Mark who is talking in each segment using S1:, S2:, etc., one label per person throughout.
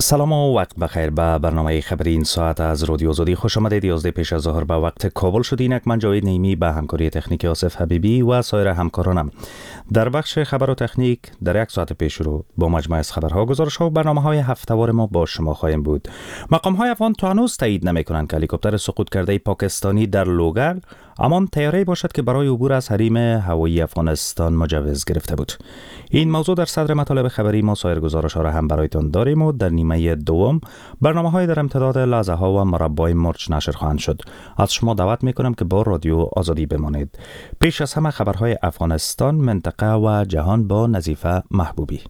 S1: سلام و وقت بخیر. به برنامه خبری این ساعت از رادیو آزادی خوش آمدید. 11 پیش از ظهر به وقت کابل شد. اینک من جاوید نیمی به همکاری تکنیک آصف حبیبی و سایر همکارانم در بخش خبر و تکنیک در یک ساعت پیش رو با مجموعه از خبرها، گزارش‌ها و برنامه‌های هفته‌وار ما با شما خواهیم بود. مقام‌های افغان تا هنوز تایید نمی‌کنند که هلیکوپتر سقوط کرده پاکستانی در لوگر همان طیاره‌ای باشد که برای عبور از حریم هوایی افغانستان مجوز گرفته بود. این موضوع در صدر مطالب خبری ما. سایر گزارش‌ها را هم برایتان داریم و در نیمه دوم برنامه‌های در امتداد لحظه‌ها و مربع مرچ نشر خواهند شد. از شما دعوت می‌کنم که با رادیو آزادی بمانید. پیش از همه خبرهای افغانستان، منطقه و جهان با نظیفه محبوبی.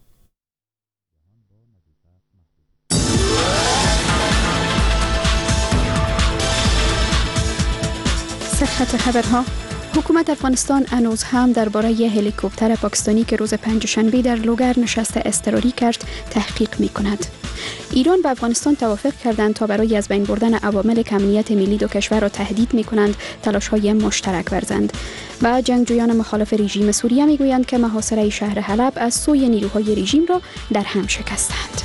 S2: صحت خبرها. حکومت افغانستان هنوز هم درباره هلیکوپتر پاکستانی که روز پنجشنبه در لوگر نشست اضطراری کرد تحقیق می‌کند. ایران و افغانستان توافق کردند تا برای از بین بردن عوامل امنیت ملی دو کشور را تهدید می‌کنند تلاش‌های مشترک ورزند. و جنگجویان مخالف رژیم سوریه می‌گویند که محاصره شهر حلب از سوی نیروهای رژیم را در هم شکستند.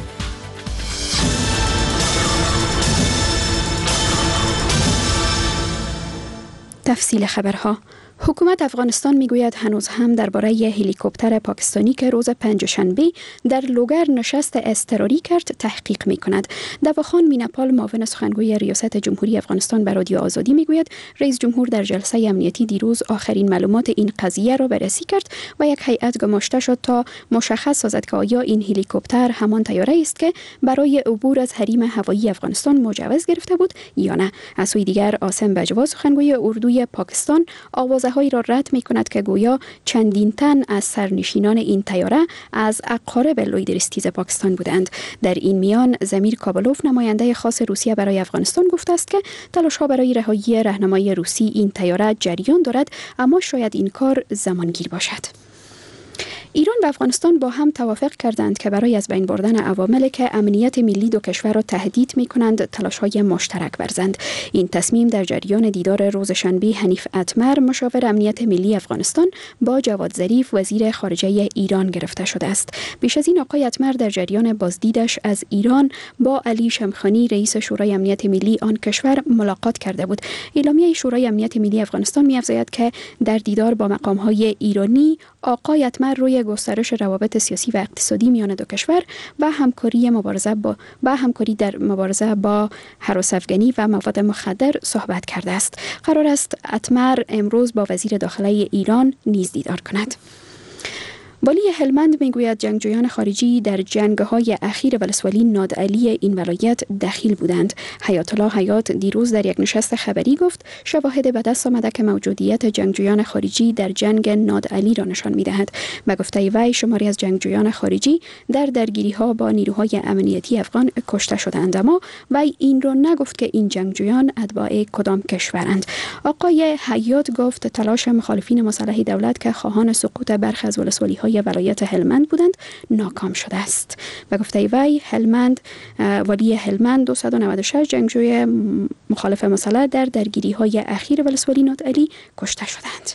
S2: تفصیل خبرها. حکومت افغانستان میگوید هنوز هم درباره هلیکوپتر پاکستانی که روز پنجشنبه در لوگر نشست اضطراری کرد تحقیق میکند. دواخان میناپال، معاون سخنگوی ریاست جمهوری افغانستان به رادیو آزادی میگوید رئیس جمهور در جلسه امنیتی دیروز آخرین معلومات این قضیه را بررسی کرد و یک هیئت گماشته شد تا مشخص سازد که آیا این هلیکوپتر همان طیاره است که برای عبور از حریم هوایی افغانستان مجوز گرفته بود یا نه. از سوی دیگر عاصم بجوا، سخنگوی اردوی پاکستان، هایی را رد می کند که گویا چندین تن از سرنشینان این طیاره از اقارب لویدرستیز پاکستان بودند. در این میان زمیر کابلوف، نماینده خاص روسیه برای افغانستان، گفته است که تلاش‌ها برای رهایی راهنمای روسی این طیاره جریان دارد، اما شاید این کار زمانگیر باشد. ایران و افغانستان با هم توافق کردند که برای از بین بردن عواملی که امنیت ملی دو کشور را تهدید می‌کنند تلاش‌های مشترک ورزند. این تصمیم در جریان دیدار روز شنبه حنیف اتمر، مشاور امنیت ملی افغانستان، با جواد ظریف، وزیر خارجه ایران گرفته شده است. پیش از این آقای اتمر در جریان بازدیدش از ایران با علی شمخانی، رئیس شورای امنیت ملی آن کشور، ملاقات کرده بود. اعلامیه شورای امنیت ملی افغانستان می‌افزاید که در دیدار با مقام‌های ایرانی آقای اتمر روی گسترش روابط سیاسی و اقتصادی میان دو کشور و همکاری در مبارزه با هراس افغانی و مواد مخدر صحبت کرده است. قرار است اتمر امروز با وزیر داخلی ایران نیز دیدار کند. والی هلمند میگوید جنگجویان خارجی در جنگ‌های اخیر ولسوالی نادعلی این ولایت دخیل بودند. حیات الله حیات دیروز در یک نشست خبری گفت شواهد به دست آمده که موجودیت جنگجویان خارجی در جنگ نادعلی را نشان می‌دهد. به گفته وی شماری از جنگجویان خارجی در درگیری‌ها با نیروهای امنیتی افغان کشته شدند، اما وی این را نگفت که این جنگجویان اتباع کدام کشورند. آقای حیات گفت تلاش مخالفین مسلح دولت که خواهان سقوط برخی از ولسوالی‌های ولایت هلمند بودند ناکام شده است. به گفته وی والی هلمند 296 جنگجوی مخالف مسلح در درگیری‌های اخیر ولسوالی نادعلی کشته شدند.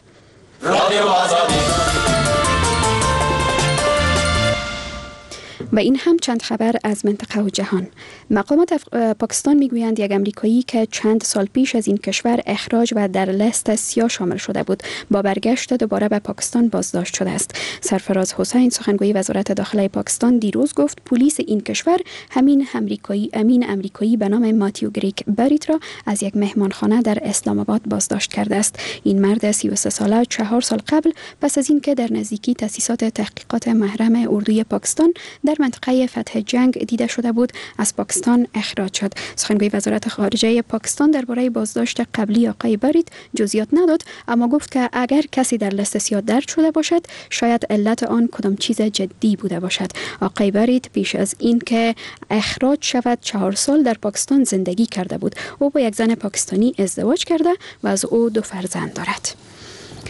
S2: و این هم چند خبر از منطقه و جهان. مقامات پاکستان میگویند یک امریکایی که چند سال پیش از این کشور اخراج و در لیست سیاه شامل شده بود با برگشت دوباره به پاکستان بازداشت شده است. سرفراز حسین، سخنگوی وزارت داخلی پاکستان، دیروز گفت پلیس این کشور امین امریکایی به نام ماتیو گریک بریت را از یک مهمانخانه در اسلام آباد بازداشت کرده است. این مرد 33 ساله 4 سال قبل پس از اینکه در نزدیکی تأسیسات تحقیقات محرم اردوی پاکستان در منطقه فتح جنگ دیده شده بود از پاکستان اخراج شد. سخنگوی وزارت خارجه پاکستان درباره بازداشت قبلی آقای بریت جزئیات نداد، اما گفت که اگر کسی در لیست سیاه درج شده باشد شاید علت آن کدام چیز جدی بوده باشد. آقای بریت پیش از این که اخراج شود 4 سال در پاکستان زندگی کرده بود. او با یک زن پاکستانی ازدواج کرده و از او 2 فرزند دارد.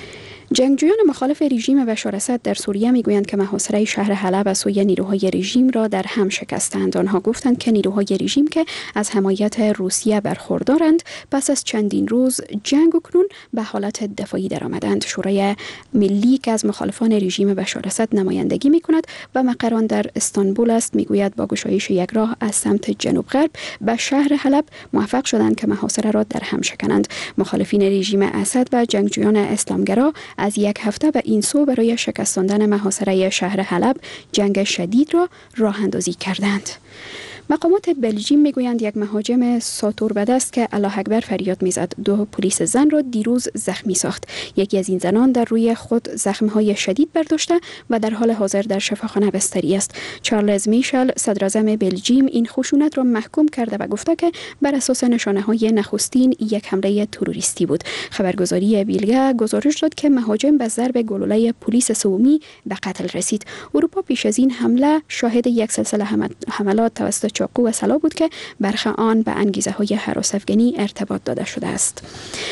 S2: جنگجویان مخالف رژیم بشار اسد در سوریه میگویند که محاصره شهر حلب از سوی نیروهای رژیم را در هم شکستند. آنها گفتند که نیروهای رژیم که از حمایت روسیه برخوردارند پس از چندین روز جنگ اکنون به حالت دفاعی درآمدند. شورای ملی که از مخالفان رژیم بشار اسد نمایندگی میکند و مقر آن در استانبول است میگوید با گشایش یک راه از سمت جنوب غرب به شهر حلب موفق شدند که محاصره را در هم شکنند. مخالفین رژیم اسد و جنگجویان اسلامگرا از یک هفته به این سو برای شکستاندن محاصره شهر حلب جنگ شدید را راه اندازی کردند. مقامات بلژیم میگویند یک مهاجم ساتور به دست که الله اکبر فریاد میزد 2 پلیس زن را دیروز زخمی ساخت. یکی از این زنان در روی خود زخم‌های شدید برداشته و در حال حاضر در شفاخانه بستری است. چارلز میشل صدراعظم بلژیم این خشونت را محکوم کرده و گفته که بر اساس نشانه‌های نخستین یک حمله تروریستی بود. خبرگزاری بیلگه گزارش داد که مهاجم به ضرب گلوله پلیس سومی به قتل رسید. اروپا پیش از این حمله شاهد یک سلسله حملات توسط چاقو و سلاح بود که برخی آن به انگیزه‌های هراس افغانی ارتباط داده شده است.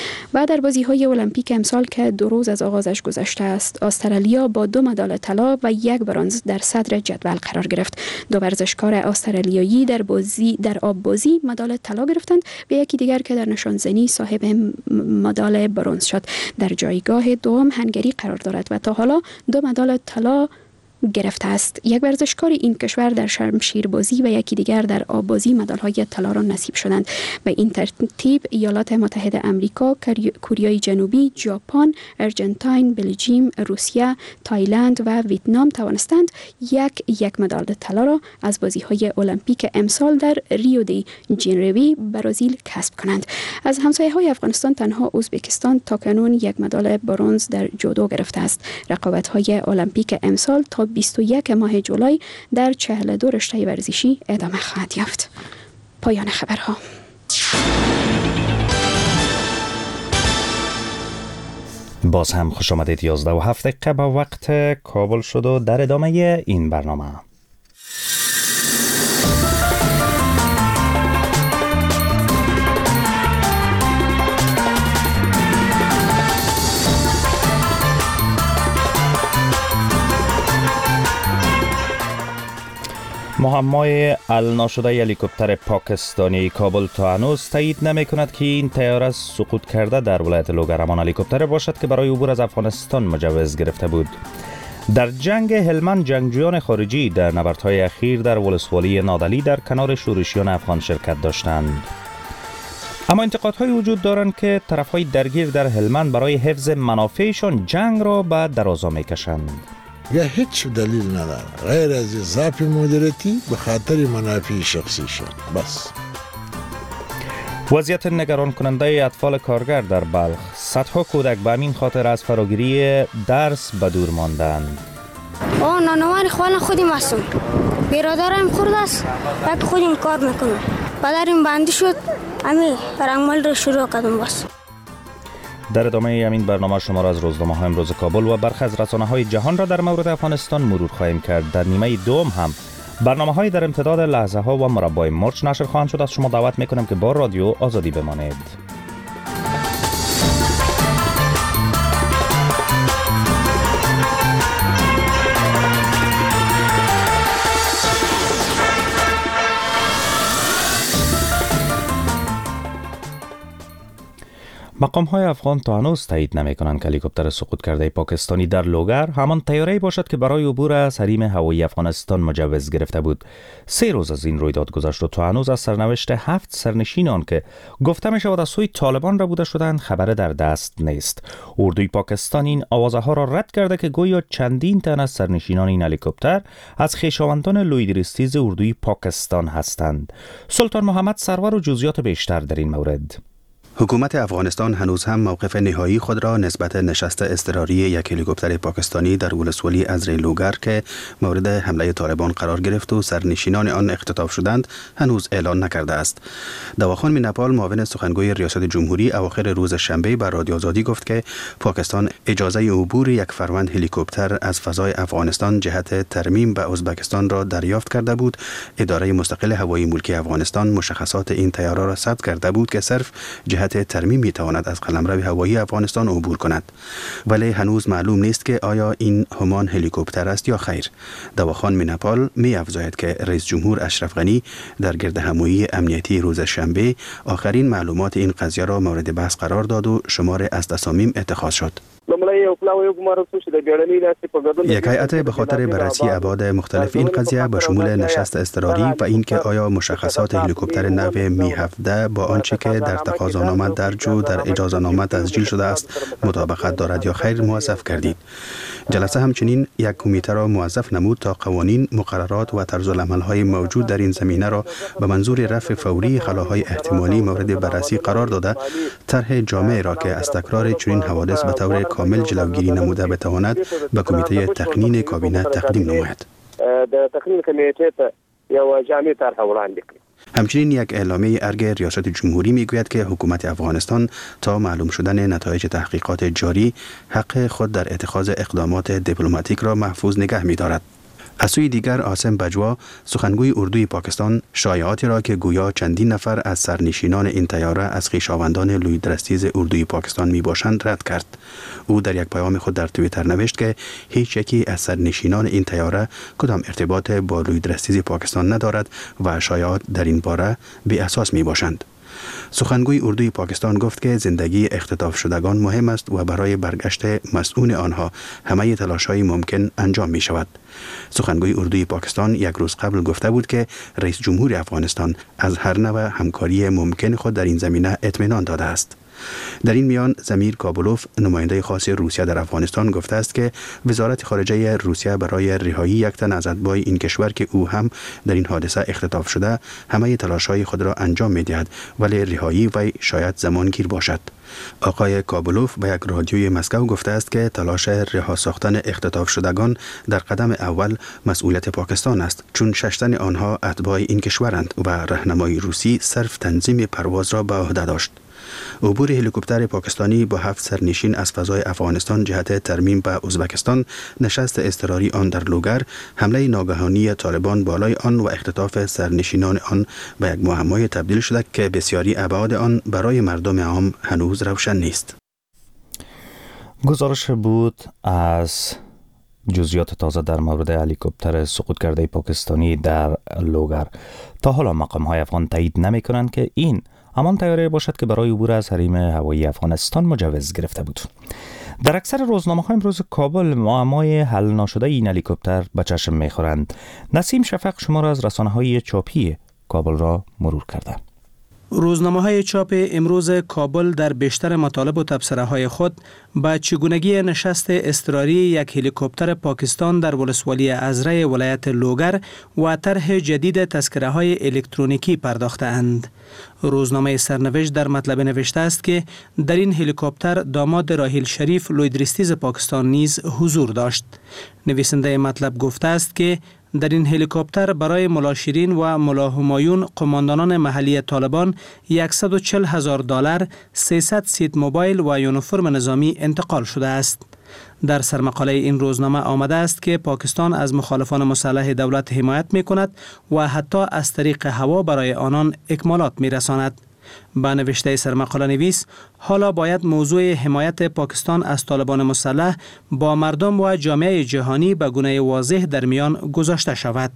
S2: و در بازی‌های المپیک امسال که 2 روز از آغازش گذشته است، استرالیا با 2 مدال طلا و 1 برنز در صدر جدول قرار گرفت. 2 ورزشکار استرالیایی در آب‌بازی مدال طلا گرفتند و یکی دیگر که در نشانزنی صاحب مدال برنز شد. در جایگاه دوم هنگری قرار دارد و تا حالا 2 مدال طلا گرفته است. یک ورزشکار این کشور در شمشیربازی و یکی دیگر در آببازی مدال‌های طلا را نصیب شدند. به این ترتیب ایالات متحده آمریکا، کره جنوبی، ژاپن، آرژانتین، بلژیم، روسیه، تایلند و ویتنام توانستند یک مدال طلا را از بازی‌های المپیک امسال در ریو دی ژانیرو برزیل کسب کنند. از همسایه‌های افغانستان تنها ازبکستان تاکنون 1 مدال برنز در جودو گرفته است. رقابت‌های المپیک امسال تا 21 ماه جولای در 42 رشته ورزشی ادامه خواهد یافت. پایان خبرها.
S1: باز هم خوش آمدید. 11:07 دقیقه به وقت کابل شد و در ادامه این برنامه معمای حل نشده هلیکوپتر پاکستانی کابل تا هنوز تایید نمی کند که این طیاره سقوط کرده در ولایت لوگر همان هلیکوپتر باشد که برای عبور از افغانستان مجوز گرفته بود. در جنگ هلمند جنگجویان خارجی در نبردهای اخیر در ولسوالی نادعلی در کنار شورشیان افغان شرکت داشتند. اما انتقادهای وجود دارند که طرفهای درگیر در هلمند برای حفظ منافعشان جنگ را به درازا میکشند.
S3: یا هیچ دلیل نداره غیر از ضعف مدیریتی به خاطر منافع شخصیشان بس.
S1: وضعیت نگران کننده اطفال کارگر در بلخ. صدها کودک به همین خاطر از فراگیری درس به دور ماندند.
S4: نانوان خوان خودیم هستم. برادرم خورد است بعد خودیم کار میکنم. پدرم بندی شد امی رنگمال رو شروع کردم بس.
S1: در ادامه همین برنامه شما را از روزنامه‌های امروز کابل و برخی از رسانه‌های جهان را در مورد افغانستان مرور خواهیم کرد. در نیمه دوم هم برنامه‌های در امتداد لحظه‌ها و مربع مرچ نشر خواهند شد. از شما دعوت می‌کنم که با رادیو آزادی بمانید. مقام‌های افغان تا هنوز تایید نمی‌کنند که هلیکوپتر سقوط کرده پاکستانی در لوگر همان طیاره‌ای باشد که برای عبور از حریم هوایی افغانستان مجوز گرفته بود. 3 روز از این رویداد گذشت و تا هنوز از سرنوشت 7 سرنشین آن که گفته می‌شود از سوی طالبان ربوده شدند خبر در دست نیست. اردوی پاکستان این آوازه‌ها را رد کرده که گویا چندین تن از سرنشینان این هلیکوپتر از خویشاوندان لویدریستیز اردوی پاکستان هستند. سلطان محمد سرور و جزئیات بیشتر در این مورد.
S5: حکومت افغانستان هنوز هم موقف نهایی خود را نسبت نشست اضطراری یک هلیکوپتر پاکستانی در ولسوالی ازری لوگر که مورد حمله طالبان قرار گرفت و سرنشینان آن اختطاف شدند هنوز اعلان نکرده است. دواخان نپال معاون سخنگوی ریاست جمهوری اواخر روز شنبه بر رادیو آزادی گفت که پاکستان اجازه عبور یک فروند هلیکوپتر از فضای افغانستان جهت ترمیم به ازبکستان را دریافت کرده بود. اداره مستقل هوایی ملکی افغانستان مشخصات این طیاره را ثبت کرده بود که صرف جهت جهت ترمیم می تواند از قلمرو هوایی افغانستان عبور کند، ولی هنوز معلوم نیست که آیا این همان هلیکوپتر است یا خیر. دواخان میناپال می افزاید که رئیس جمهور اشرف غنی در گردهمایی امنیتی روز شنبه آخرین معلومات این قضیه را مورد بحث قرار داد و شمار از تصامیم اتخاذ شد. یک هیئت به خاطر بررسی ابعاد مختلف این قضیه به شمول نشست اضطراری و اینکه آیا مشخصات هلیکوپتر نو می 17 با آنچه که در تقاضانامه درج و در اجازه‌نامه تسجیل شده است مطابقت دارد یا خیر موظف کردید. جلسه همچنین یک کمیته را موظف نمود تا قوانین، مقررات و طرزالعمل‌های موجود در این زمینه را به منظور رفع فوری خلاهای احتمالی مورد بررسی قرار داده، طرح جامع را که از تکرار چنین حوادث به طور کامل جلوگیری نموده بتواند به کمیته تقنین کابینه تقدیم نماید. همچنین یک اعلامیه ارگ ریاست جمهوری میگوید که حکومت افغانستان تا معلوم شدن نتایج تحقیقات جاری حق خود در اتخاذ اقدامات دیپلماتیک را محفوظ نگه می‌دارد. از سوی دیگر عاصم بجوا، سخنگوی اردوی پاکستان، شایعاتی را که گویا چندین نفر از سرنشینان این طیاره از خویشاوندان لویدرستیز اردوی پاکستان می باشند رد کرد. او در یک پیام خود در توییتر نوشت که هیچ یکی از سرنشینان این طیاره کدام ارتباط با لویدرستیز پاکستان ندارد و شایعات در این باره بی اساس می باشند. سخنگوی اردوی پاکستان گفت که زندگی اختطاف شدگان مهم است و برای برگشت مسئول آنها همه تلاش‌های ممکن انجام می شود. سخنگوی اردوی پاکستان یک روز قبل گفته بود که رئیس جمهور افغانستان از هر نوع همکاری ممکن خود در این زمینه اطمینان داده است. در این میان زمیر کابولوف، نماینده خاص روسیه در افغانستان، گفته است که وزارت خارجه روسیه برای رهایی یک تن از اتباع این کشور که او هم در این حادثه اختطاف شده همه تلاش‌های خود را انجام می‌دهد، ولی رهایی وی شاید زمانگیر باشد. آقای کابولوف به یک رادیوی مسکو گفته است که تلاش رها ساختن اختطاف شدگان در قدم اول مسئولیت پاکستان است، چون 6 تن آنها اتباع این کشورند و راهنمای روسی صرف تنظیم پرواز را به عهده داشت. عبور هلیکوپتر پاکستانی با 7 سرنشین از فضای افغانستان جهت ترمیم به ازبکستان، نشست اضطراری آن در لوگر، حمله ناگهانی طالبان بالای آن و اختطاف سرنشینان آن به یک معمای تبدیل شده که بسیاری ابعاد آن برای مردم عام هنوز روشن نیست.
S1: گزارش بود از جزئیات تازه در مورد هلیکوپتر سقوط کرده پاکستانی در لوگر. تا حالا مقام‌های افغان تایید نمی‌کنند که این همان طیاره باشد که برای عبور از حریم هوایی افغانستان مجوز گرفته بود. در اکثر روزنامه‌ها امروز کابل معمای حل نشده این هلیکوپتر به چشم می‌خورند. نسیم شفق شمار از رسانه‌های چاپی کابل را مرور کرده.
S6: روزنامه‌های چاپ امروز کابل در بیشتر مطالب و تبصره‌های خود به چگونگی نشست اضطراری یک هلیکوپتر پاکستان در ولسوالی ازره ولایت لوگر و طرح جدید تذکره‌های الکترونیکی پرداخته‌اند. روزنامه سرنوشت در مطلب نوشته است که در این هلیکوپتر داماد راحیل شریف لویدرستیز پاکستان نیز حضور داشت. نویسنده مطلب گفته است که در این هلیکوپتر برای ملا شیرین و ملا همایون قماندانان محلی طالبان $140,000، 300 سیت موبایل و یونیفرم نظامی انتقال شده است. در سرمقاله این روزنامه آمده است که پاکستان از مخالفان مسلح دولت حمایت می کند و حتی از طریق هوا برای آنان اکمالات می رساند. با نوشته سرمقاله نویس، حالا باید موضوع حمایت پاکستان از طالبان مسلح با مردم و جامعه جهانی به گونه واضح در میان گذاشته شود.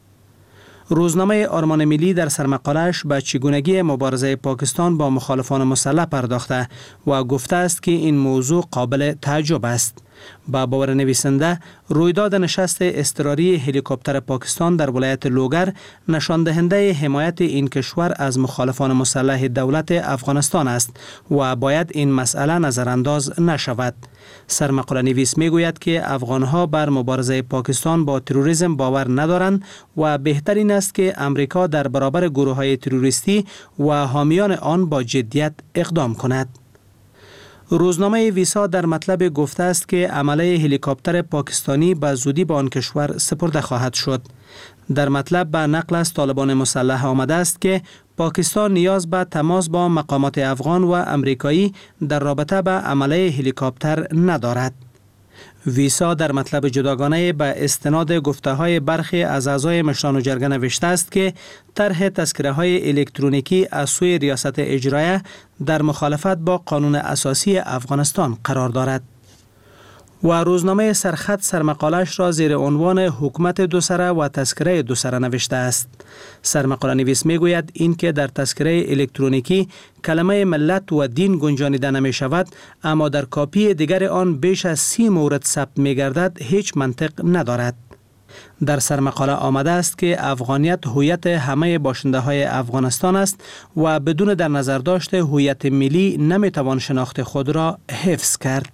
S6: روزنامه آرمان ملی در سرمقاله‌اش به چگونگی مبارزه پاکستان با مخالفان مسلح پرداخته و گفته است که این موضوع قابل تعجب است. با باور نویسنده، رویداد نشست اضطراری هلیکوپتر پاکستان در ولایت لوگر نشان دهنده حمایت این کشور از مخالفان مسلح دولت افغانستان است و باید این مسئله نظرانداز نشود. سرمقاله نویس میگوید که افغانها بر مبارزه پاکستان با تروریسم باور ندارند و بهترین است که امریکا در برابر گروه‌های تروریستی و حامیان آن با جدیت اقدام کند. روزنامه ویسا در مطلب گفته است که عمله هلیکوپتر پاکستانی به زودی به آن کشور سپرده خواهد شد. در مطلب به نقل از طالبان مسلح آمده است که پاکستان نیاز به تماس با مقامات افغان و امریکایی در رابطه به عمله هلیکوپتر ندارد. ویسا در مطلب جداگانه به استناد گفته‌های برخی از اعضای مشران جرگه نوشته است که طرح تذکره‌های الکترونیکی از سوی ریاست اجرایه در مخالفت با قانون اساسی افغانستان قرار دارد. و روزنامه سرخط سرمقالش را زیر عنوان حکومت دو سره و تذکره دو سره نوشته است. سرمقاله نویس می گوید این که در تذکره الکترونیکی کلمه ملت و دین گنجانیده نمی شود، اما در کاپی دیگر آن بیش از 30 مورد ثبت می گردد هیچ منطق ندارد. در سرمقاله آمده است که افغانیت هویت همه باشنده های افغانستان است و بدون در نظر داشت هویت ملی نمی توان شناخت خود را حفظ کرد.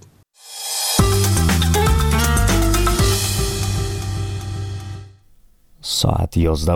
S1: ساعت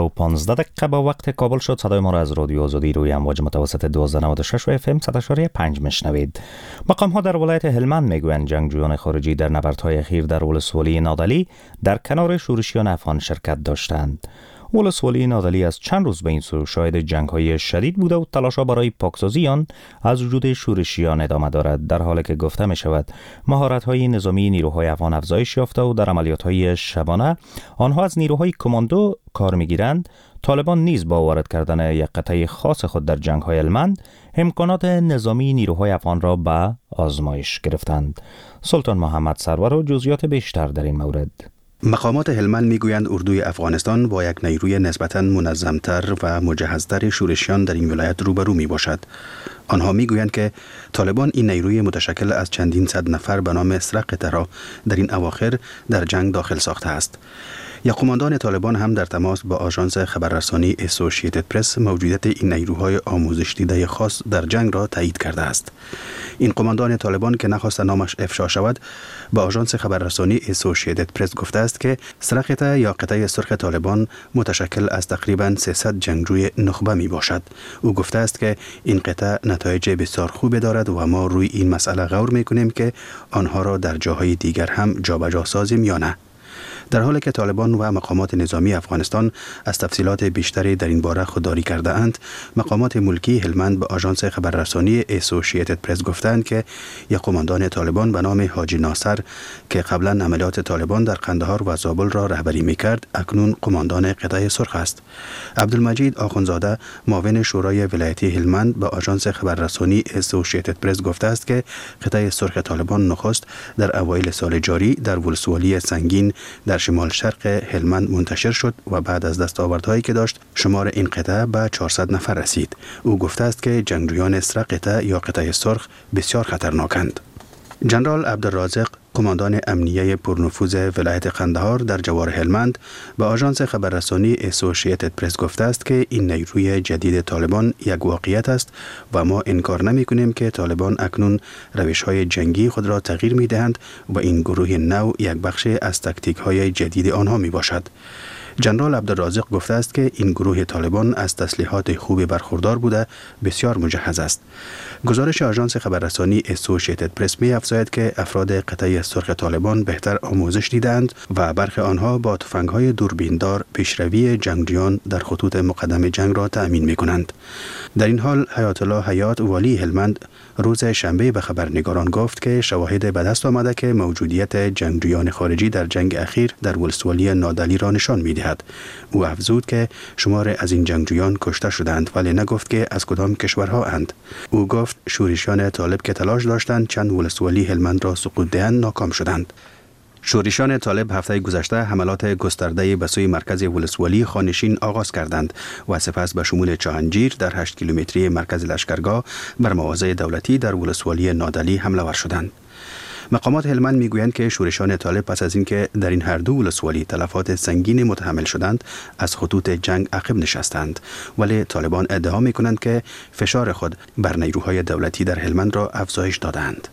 S1: 11:15 با وقت کابل شد. صدای ما را از رادیو آزادی روی امواج متوسط 1296 و FM 100.5 میشنوید. مقام ها در ولایت هلمند میگویند جنگجویان خارجی در نبردهای اخیر در ولسوالی نادعلی در کنار شورشیان افغان شرکت داشتند. ولسوالی نادعلی از چند روز به این سو شاهد جنگ‌های شدید بوده و تلاش‌ها برای پاکسازی آن از وجود شورشیان ادامه دارد، در حالی که گفته می شود مهارت‌های نظامی نیروهای افغان افزایش یافته و در عملیات‌های شبانه آنها از نیروهای کماندو کار می‌گیرند. طالبان نیز با وارد کردن یک قطعه خاص خود در جنگ‌های هلمند امکانات نظامی نیروهای افغان را به آزمایش گرفتند. سلطان محمد سرور و جزئیات بیشتر در این مورد.
S5: مقامات هلمند میگویند اردوی افغانستان با یک نیروی نسبتاً منظمتر و مجهزتر شورشیان در این ولایت روبرو می باشد. آنها میگویند که طالبان این نیروی متشکل از چندین صد نفر به نام سرقته را در این اواخر در جنگ داخل ساخته است. یک قماندان طالبان هم در تماس با آژانس خبررسانی اسوسییتد پرس موجودیت این نیروهای آموزش دیده خاص در جنگ را تایید کرده است. این قماندان طالبان که نخواست نامش افشا شود با آژانس خبررسانی اسوسییتد پرس گفته است که سرقته یا قطعه سرخ طالبان متشکل از تقریباً 300 جنگجوی نخبه می باشد. او گفته است که این قطعه نتایج بسیار خوبی دارد و ما روی این مسئله غور می کنیم که آنها را در جاهای دیگر هم جابجا سازیم یا نه. در حالی که طالبان و مقامات نظامی افغانستان از تفصیلات بیشتری در این باره خودداری کرده اند، مقامات ملکی هلمند به آژانس خبررسانی اسوسییتد پرس گفتند که یک قماندان طالبان به نام حاجی ناصر که قبلا عملیات طالبان در قندهار و زابل را رهبری می‌کرد، اکنون قماندان قطعه سرخ است. عبدالمجید آخونزاده معاون شورای ولایتی هلمند به آژانس خبررسانی اسوسییتد پرس گفته است که قطعه سرخ طالبان نخست در اوایل سال جاری در ولسوالی سنگین در شمال شرق هلمند منتشر شد و بعد از دستاوردهایی که داشت شمار این قطعه به 400 نفر رسید. او گفته است که جنگجویان قطعه یا قطعه سرخ بسیار خطرناکند. جنرال عبدالرازق قماندان امنیه پرنفوذ ولایت قندهار در جوار هلمند به آژانس خبررسانی اسوسییتد پرس گفته است که این نیروی جدید طالبان یک واقعیت است و ما انکار نمی کنیم که طالبان اکنون روش‌های جنگی خود را تغییر می دهند و این گروه نو یک بخش از تاکتیک‌های جدید آنها می باشد. جنرال عبدالرازق گفته است که این گروه طالبان از تسلیحات خوب برخوردار بوده بسیار مجهز است. گزارش آژانس خبررسانی اسوسییتد پرس می افزاید که افراد قطعه سرخ طالبان بهتر آموزش دیدند و برخی آنها با تفنگ‌های دوربیندار پیشروی جنگجویان در خطوط مقدم جنگ را تأمین می کنند. در این حال حیات الله حیات والی هلمند روز شنبه به خبرنگاران گفت که شواهد به دست آمده که موجودیت جنگجویان خارجی در جنگ اخیر در ولسوالی نادعلی را نشان می‌دهد. او افزود که شمار از این جنگجویان کشته شدند ولی نگفت که از کدام کشورها اند. او گفت شورشیان طالب که تلاش داشتند چند ولسوالی هلمند را سقوط دهند ناکام شدند. شورشیان طالب هفته گذشته حملات گسترده به سوی مرکز ولسوالی خانشین آغاز کردند و سپس به شمول چاهنجیر در 8 کیلومتری مرکز لشکرگاه بر مواضع دولتی در ولسوالی نادعلی حمله ور شدند. مقامات هلمند میگویند که شورشیان طالب پس از اینکه در این هر دو ولسوالی تلفات سنگین متحمل شدند از خطوط جنگ عقب نشستند، ولی طالبان ادعا میکنند که فشار خود بر نیروهای دولتی در هلمند را افزایش دادند.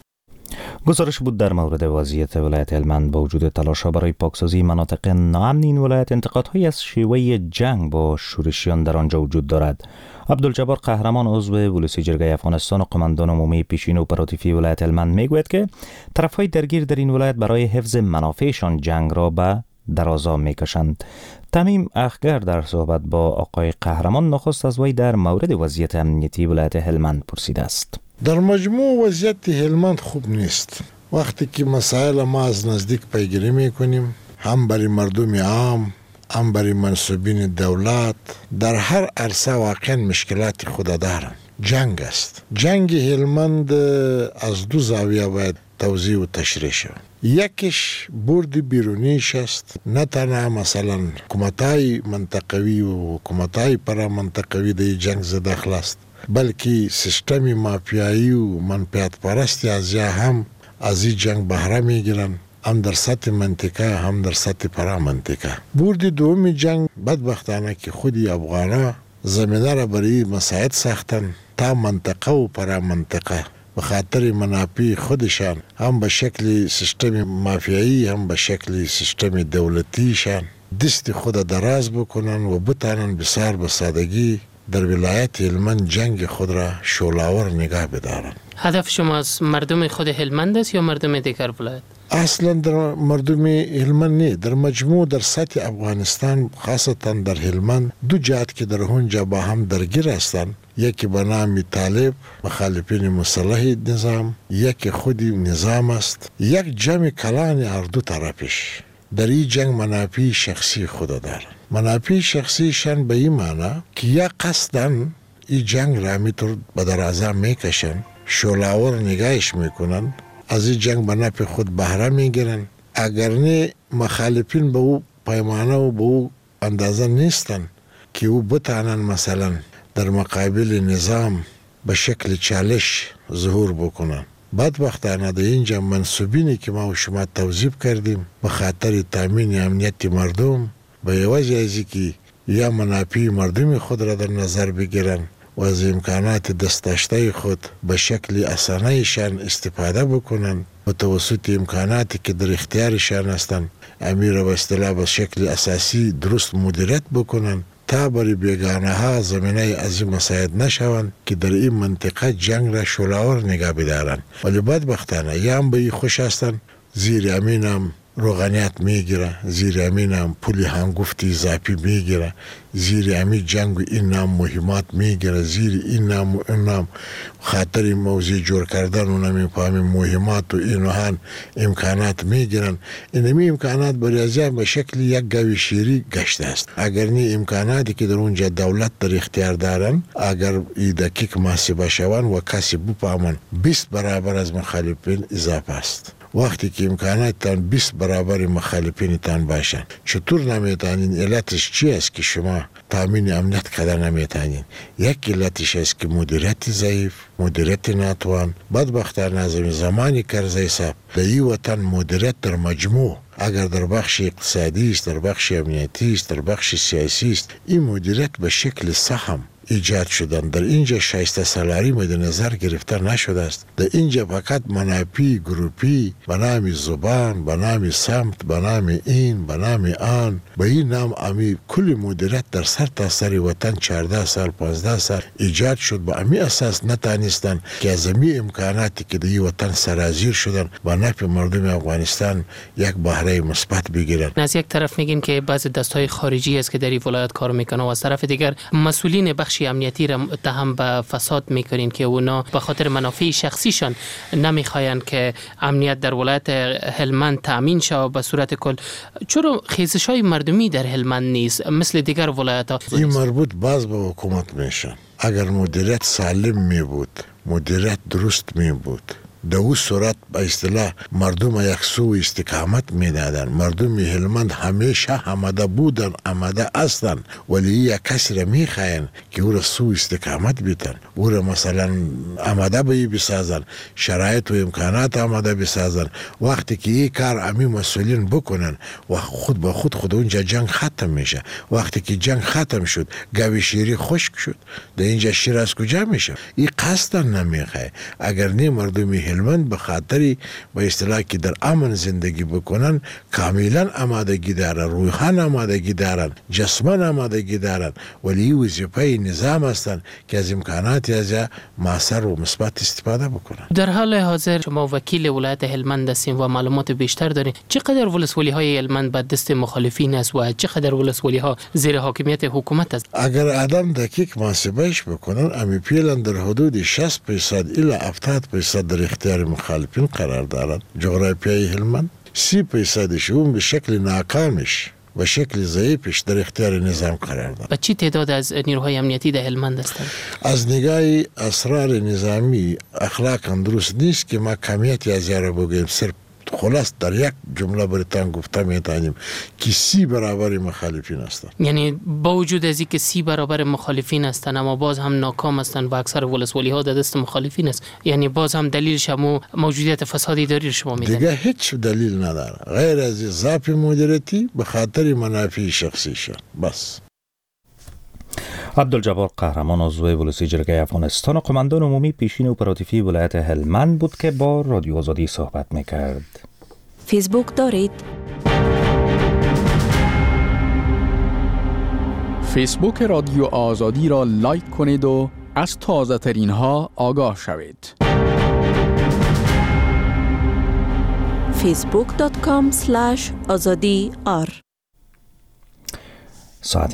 S1: گزارش بود در مورد وضعیت ولایت هلمند. با وجود تلاش‌ها برای پاکسازی مناطق ناامن این ولایت، انتقادهایی از شیوه جنگ با شورشیان در آنجا وجود دارد. عبدالجبار قهرمان عضو ولسی جرگه افغانستان و قماندان عمومی پیشین اپراتیفی ولایت هلمند میگوید که طرف‌های درگیر در این ولایت برای حفظ منافعشان جنگ را به درازا میکشند. تمیم اخگر در صحبت با آقای قهرمان نخست از وی در مورد وضعیت امنیتی ولایت هلمند پرسیده است.
S3: در مجموع وضعیت هلمند خوب نیست. وقتی که مسائل ما از نزدیک پیگیری میکنیم، هم برای مردم عام، هم برای منصوبین دولت، در هر عرصه واقعا مشکلات خود دارن. جنگ است. جنگ هلمند از دو زاویه باید توضیح و تشریح شود. یکیش برد بیرونیش است، نه تنها مثلا حکومتای منطقوی و حکومتای پرا منطقوی در جنگ داخل است، بلکه سیستم مافیایی و منفعت پرستی از هم از این جنگ بهره میگیرن، هم در سطح منطقه هم در سطح پرا منطقه. برد دوم جنگ بدبختانه که خودی افغانا زمینه را برای مساعد ساختن تا منطقه و پرا منطقه به خاطر منافع خودشان، هم به شکل سیستم مافیایی هم به شکل سیستم دولتیشان دست خود دراز بکنن و بتانن بسیار به سادگی در ولایت هلمند جنگ خود را شعله‌آور نگاه بدارن.
S7: هدف شما از مردم خود هلمند است یا مردم دیگر ولایت؟
S3: اصلا در مردم هلمند نه، در مجموع در سطح افغانستان خاصتا در هلمند دو جهت که در اونجا با هم درگیر هستند، یکی به نام طالب مخالفین مسلح نظام، یکی خودی نظام است. یک جمع کلان هر دو طرفش در این جنگ منافع شخصی خود دارند. منافع شخصیشان به این معنی که یا قصدن این جنگ را میتور به درازه میکشن، شعله‌آور نگاهش میکنن، از این جنگ به نفع خود بهره میگیرن. اگر نه مخالفین به او پیمانه و به او اندازه نیستن که او بتانن مثلا در مقابل نظام به شکل چالش ظهور بکنن. بدبختانه در اینجا منصوبینی که ما و شما توصیف کردیم به خاطر تامین امنیت مردم به وجه ازی که یا منافع مردم خود را در نظر بگیرن و از امکانات دستاشته خود به شکل اسانه‌شان استفاده بکنن و توسط امکاناتی که در اختیارشان هستند امیر و اصطلاح به شکل اساسی درست مدیریت بکنن تا برای بیگانه ها زمینه از این مساعد نشوند که در این منطقه جنگ را شعله‌آور نگاه بدارن. ولی بدبختانه یا هم به این خوش هستن، زیر امین هم روغانیت میگیره، زیر امین هم پولی هنگفتی اضافی میگیره، زیر امین جنگ و این نام مهمات میگیره، زیر این نام و این نام خاطر موضوع جور کردن و نمیفهمی مهمات و اینوهان امکانات میگیرن. اینمی امکانات برای ازیان به شکل یک گاوی شیری گشته است. اگر نی امکاناتی که در اونجا دولت در اختیار دارن اگر ای دقیق محاسبه شوند و کسی بفهمن 20 برابر از مخالفین اضافه است. وقتی که امکاناتتان 20 برابر مخالفینتان باشن، چطور نمیتونین؟ علتش چی است که شما تامین امنیت کده نمیتونین؟ یک علتش است که مدیریت ضعیف، مدیریت ناتوان. بدبختانه از زمانی کرزی صاحب در این وطن مدیریت در مجموع اگر در بخش اقتصادی است، در بخش امنیتی است، در بخش سیاسی است، این مدیریت به شکل سهم ایجاد شدن. در اینجا شایسته سالاری مد نظر گرفته نشده است. در اینجا فقط منافع گروپی به نام زبان، به نام سمت، به نام این، به نام آن، به این نام امی کل مدیریت در سر تا سر وطن 14 سال 15 سال ایجاد شد. با امی اساس نتانستن که از امی امکاناتی که در این وطن سرازیر شدن با نفع مردم افغانستان یک بهره مثبت بگیرن.
S7: از یک طرف میگین که بعضی دستهای خارجی است که در این ولایت کار میکنه و از طرف دیگر مسئولین بخش امنیتی را متهم به فساد میکنین که اونا به خاطر منافع شخصیشان نمیخواین که امنیت در ولایت هلمند تامین شود. به صورت کل چرا خیزش‌های مردمی در هلمند نیست مثل دیگر ولایت‌ها؟
S3: این مربوط باز به حکومت میشن. اگر مدیریت سالم می بود، مدیریت درست می بود، در او صورت به اصطلاح مردم یک سو استقامت می دادن. مردم هلمند همیشه آماده بودن، آماده هستن، ولی یک کسی را می خواهند که او را سو استقامت بیتن، او را مثلا آماده بسازن، شرایط و امکانات آماده بسازن. وقتی که این کار امی مسئولین بکنن و خود به خود اونجا جنگ ختم میشه. وقتی که جنگ ختم شد گاوی شیری خشک شد، در اینجا شیر از کجا میشه؟ این قصدا نمیخواه. اگر نه مردم هلمند به خاطری به اصطلاح که در امن زندگی بکنن کاملا آمادگی دارن، روحان آمادگی دارن، جسمان آمادگی دارن، ولی وظیفه نظام هستن که از امکانات از معصر و مثبت استفاده بکنن.
S7: در حال حاضر شما وکیل ولایت هلمند هستین و معلومات بیشتر دارین. چقدر ولسوالی های هلمند به دست مخالفین است و چقدر ولسوالی ها زیر حاکمیت حکومت است؟
S3: اگر آدم دقیق محاسبهش بکنن امی پیلن در حدود 60% الی 70% در اختیار مخالفین قرار دارد. جغرافیای هلمند 30% اون به شکل ناکامش و شکل ضعیفش در اختیار نظام قرار دارد.
S7: و چی تعداد از نیروهای امنیتی در هلمند هستند؟ از
S3: نگاه اسرار نظامی اخلاقا درست نیست که ما کمیتی از یارو بگیم. صرف خلاص در یک جمله براتان گفته میتونیم که 30 برابر مخالفین هستند.
S7: یعنی با وجود از اینکه 30 برابر مخالفین هستند اما باز هم ناکام هستند و اکثر ولسوالی ها در دست مخالفین است. یعنی باز هم دلیلش هم موجودیت فساد اداری شما میدن.
S3: دیگه هیچ دلیل نداره غیر از ضعف مدیریتی به خاطر منافع شخصیشان بس.
S1: عبدالجبار قهرمان عضو ولسی جرگه افغانستان و قماندان عمومی پیشین اپراتیفی ولایت هلمند بود که با رادیو آزادی صحبت میکرد.
S8: فیسبوک دارید؟
S9: فیسبوک رادیو آزادی را لایک کنید و از تازه ترین ها آگاه شوید.
S8: facebook.com/azadi.ar
S1: ساعت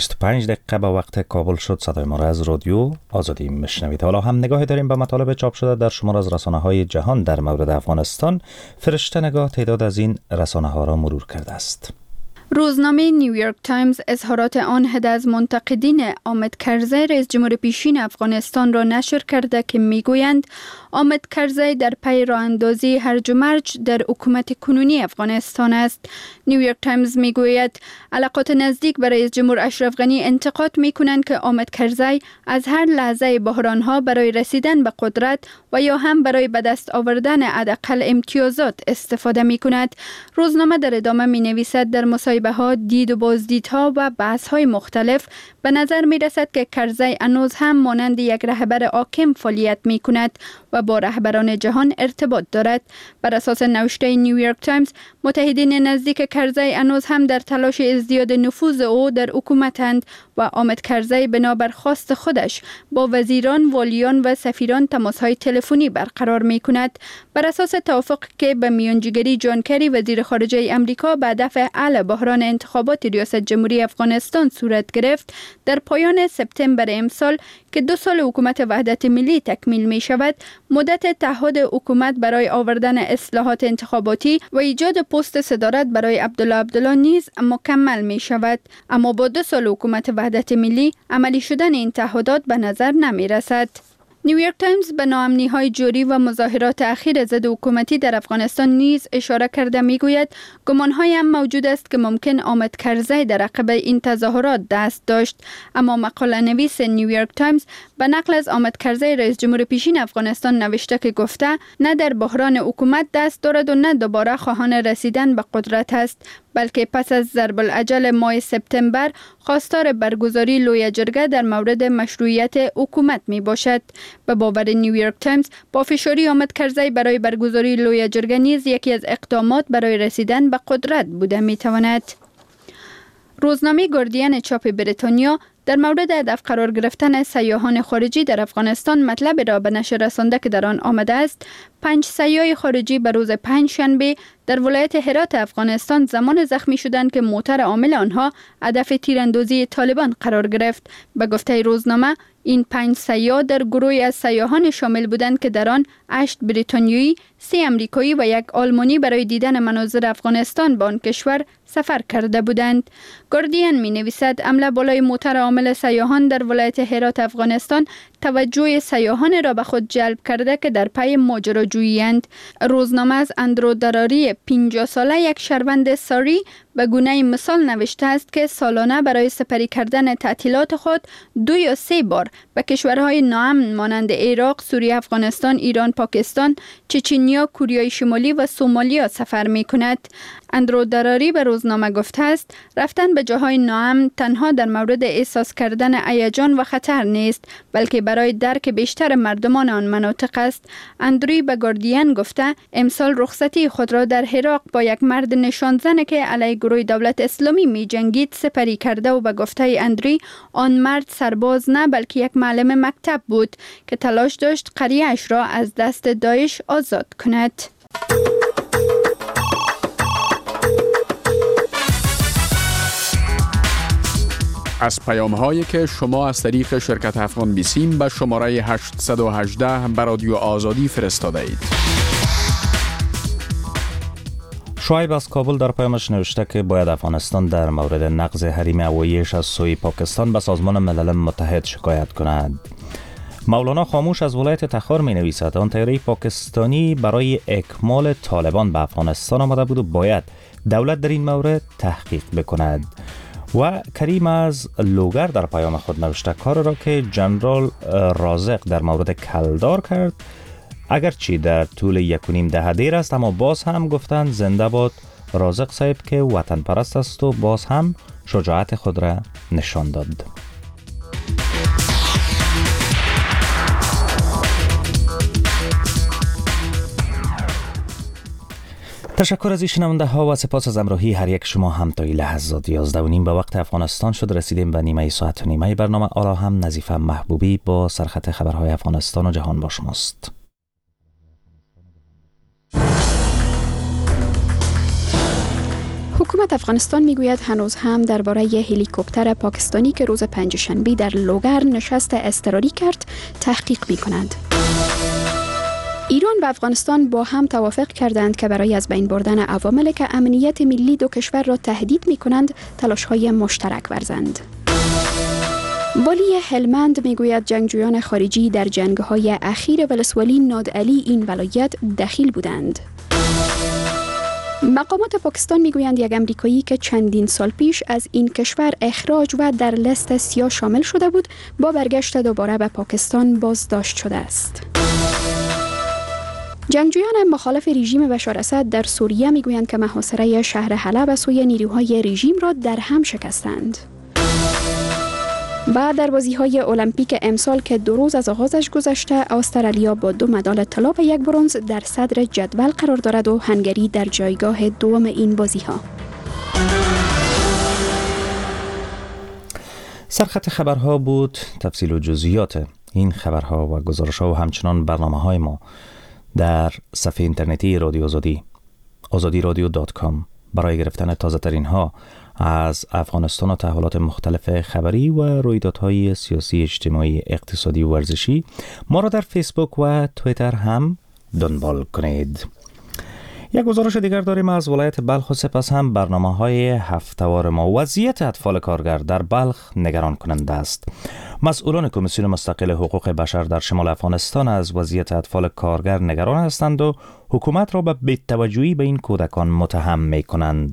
S1: 11:25 به وقت کابل شد. صدای ما را از رادیو آزادی میشنوید. حالا هم نگاهی داریم به مطالب چاپ شده در شمار از رسانه‌های جهان در مورد افغانستان. فرشته نگاه تعداد از این رسانه‌ها را مرور کرده است.
S2: روزنامه نیویورک تایمز اظهارات آن حد از منتقدین حامد کرزی رئیس جمهور پیشین افغانستان را نشر کرده که میگویند حامد کرزی در پی راه اندازی هرج و مرج در حکومت کنونی افغانستان است. نیویورک تایمز میگوید علاقات نزدیک به رئیس جمهور اشرف غنی انتقاد میکنند که حامد کرزی از هر لحظه بحرانها برای رسیدن به قدرت و یا هم برای به دست آوردن حداقل امتیازات استفاده میکند. روزنامه در ادامه مینویسد در مصاحبه ها، دید و بازدیدها و بحث های مختلف به نظر می رسد که کرزی هنوز هم مانند یک رهبر حاکم فعالیت می کند و با رهبران جهان ارتباط دارد. بر اساس نوشته نیویورک تایمز، متحدین نزدیک کرزی هنوز هم در تلاش ازدیاد نفوذ او در حکومتند و حامد کرزی بنابر خواست خودش با وزیران، والیان و سفیران تماس‌های تلفنی برقرار می کند. بر اساس توافق که به میانجیگری جان کری وزیر خارجه امریکا به هدف حل بحران انتخابات ریاست جمهوری افغانستان صورت گرفت، در پایان سپتامبر امسال که 2 سال حکومت وحدت ملی تکمیل می شود، مدت تعهد حکومت برای آوردن اصلاحات انتخاباتی و ایجاد پست صدارت برای عبدالله نیز مکمل می شود. اما با 2 سال حکومت وحدت ملی عملی شدن این تعهدات به نظر نمی رسد. نیویورک تایمز به ناامنی‌های جوری و مظاهرات اخیر ضد حکومتی در افغانستان نیز اشاره کرده میگوید گمان‌های هم موجود است که ممکن حامد کرزی در عقب این تظاهرات دست داشت. اما مقاله نویس نیویورک تایمز به نقل از حامد کرزی رئیس جمهور پیشین افغانستان نوشته که گفته نه در بحران حکومت دست دارد و نه دوباره خواهان رسیدن به قدرت است، بلکه پس از ضرب العجل ماه سپتامبر خواستار برگزاری لوی جرگه در مورد مشروعیت حکومت می باشد. به باور نیویورک تایمز، با فشاری حامد کرزی برای برگزاری لوی جرگه نیز یکی از اقدامات برای رسیدن به قدرت بوده می تواند. روزنامه گاردین چاپ بریتانیا در مورد هدف قرار گرفتن سیاحان خارجی در افغانستان مطلب را به نشر رسانده که در آن آمده است. 5 سیاح خارجی به روز 5 شنبه در ولایت هرات افغانستان زمان زخمی شدند که موتر حامل آنها هدف تیراندازی طالبان قرار گرفت. به گفته روزنامه، این 5 سیاح در گروهی از سیاحان شامل بودند که در آن 8 بریتانیایی، 3 امریکایی و 1 آلمانی برای دیدن مناظر افغانستان به آن کشور سفر کرده بودند. گاردین می نویسد حمله بالای موتر حامل سیاحان در ولایت هرات افغانستان توجه سیاحان را به خود جلب کرده که در پی ماجراجویی‌اند. روزنامه از اندرو دراری 50 ساله، یک شهروند ساری، به گونه مثال نوشته است که سالانه برای سپری کردن تعطیلات خود 2 یا 3 بار به کشورهای ناامن مانند عراق، سوریه، افغانستان، ایران، پاکستان، چچنیا، کوریای شمالی و سومالیا سفر می کند. اندرو دراری به روزنامه گفته است رفتن به جاهای ناامن تنها در مورد احساس کردن هیجان و خطر نیست، بلکه برای درک بیشتر مردمان آن مناطق است. اندروی به گاردین گفته امسال رخصتی خود را در عراق با یک مرد نشانزن که علیه گروه دولت اسلامی می جنگید سپری کرده و به گفته اندروی آن مرد سرباز نه بلکه یک معلم مکتب بود که تلاش داشت قریه‌اش را از دست داعش آزاد کند.
S9: از پیام هایی که شما از طریق شرکت افغان بیسیم به شماره 818 به رادیو آزادی فرستاده اید.
S1: شعیب از کابل در پیامش نوشته که باید افغانستان در مورد نقض حریم هواییش از سوی پاکستان به سازمان ملل متحد شکایت کند. مولانا خاموش از ولایت تخار می نویسد آن طیاره پاکستانی برای اکمال طالبان به افغانستان آمده بود و باید دولت در این مورد تحقیق بکند. و کریم از لوگر در پیام خود نوشته کار را که جنرال رازق در مورد کلدار کرد اگرچه در طول 1.5 دهه دیر است، اما باز هم گفتند زنده باد رازق صاحب که وطن پرست است و باز هم شجاعت خود را نشان داد. تشکر از شنونده ها و سپاس از همراهی هر یک شما هم تا این لحظات 11:30 به وقت افغانستان شد. رسیدیم به نیمه ساعت و نیمه برنامه. حالا هم نظیفه محبوبی با سرخط خبرهای افغانستان و جهان با شماست.
S2: حکومت افغانستان میگوید هنوز هم درباره هلیکوپتر پاکستانی که روز پنجشنبه در لوگر نشست اضطراری کرد تحقیق می‌کند. ایران و افغانستان با هم توافق کردند که برای از بین بردن عواملی که امنیت ملی دو کشور را تهدید می‌کنند تلاش‌های مشترک ورزند. والی هلمند میگوید جنگجویان خارجی در جنگ‌های اخیر ولسوالی نادعلی این ولایت دخیل بودند. مقامات پاکستان میگویند یک امریکایی که چندین سال پیش از این کشور اخراج و در لیست سیاه شامل شده بود با برگشت دوباره به پاکستان بازداشت شده است. جنگجویان مخالف رژیم بشار اسد در سوریه میگویند که محاصره شهر حلب از سوی نیروهای رژیم را در هم شکستند. و در بازی‌های المپیک امسال که 2 روز از آغازش گذشته، استرالیا با 2 مدال طلا و 1 برنز در صدر جدول قرار دارد و هنگری در جایگاه دوم این بازی‌ها.
S1: سرخط خبرها بود. تفصیل و جزئیات این خبرها و گزارش‌ها و همچنان برنامه‌های ما در صفحه اینترنتی رادیو آزادی azadiradio.com برای گرفتن تازه‌ترین ها از افغانستان و تحولات مختلف خبری و رویدادهای سیاسی، اجتماعی، اقتصادی و ورزشی ما را در فیسبوک و توییتر هم دنبال کنید. یک گزارش دیگر داریم از ولایت بلخ و سپس هم برنامه‌های هفته‌وار ما. وضعیت اطفال کارگر در بلخ نگران کننده است. مسئولان کمیسیون مستقل حقوق بشر در شمال افغانستان از وضعیت اطفال کارگر نگران هستند و حکومت را به بی‌توجهی به این کودکان متهم می‌کنند.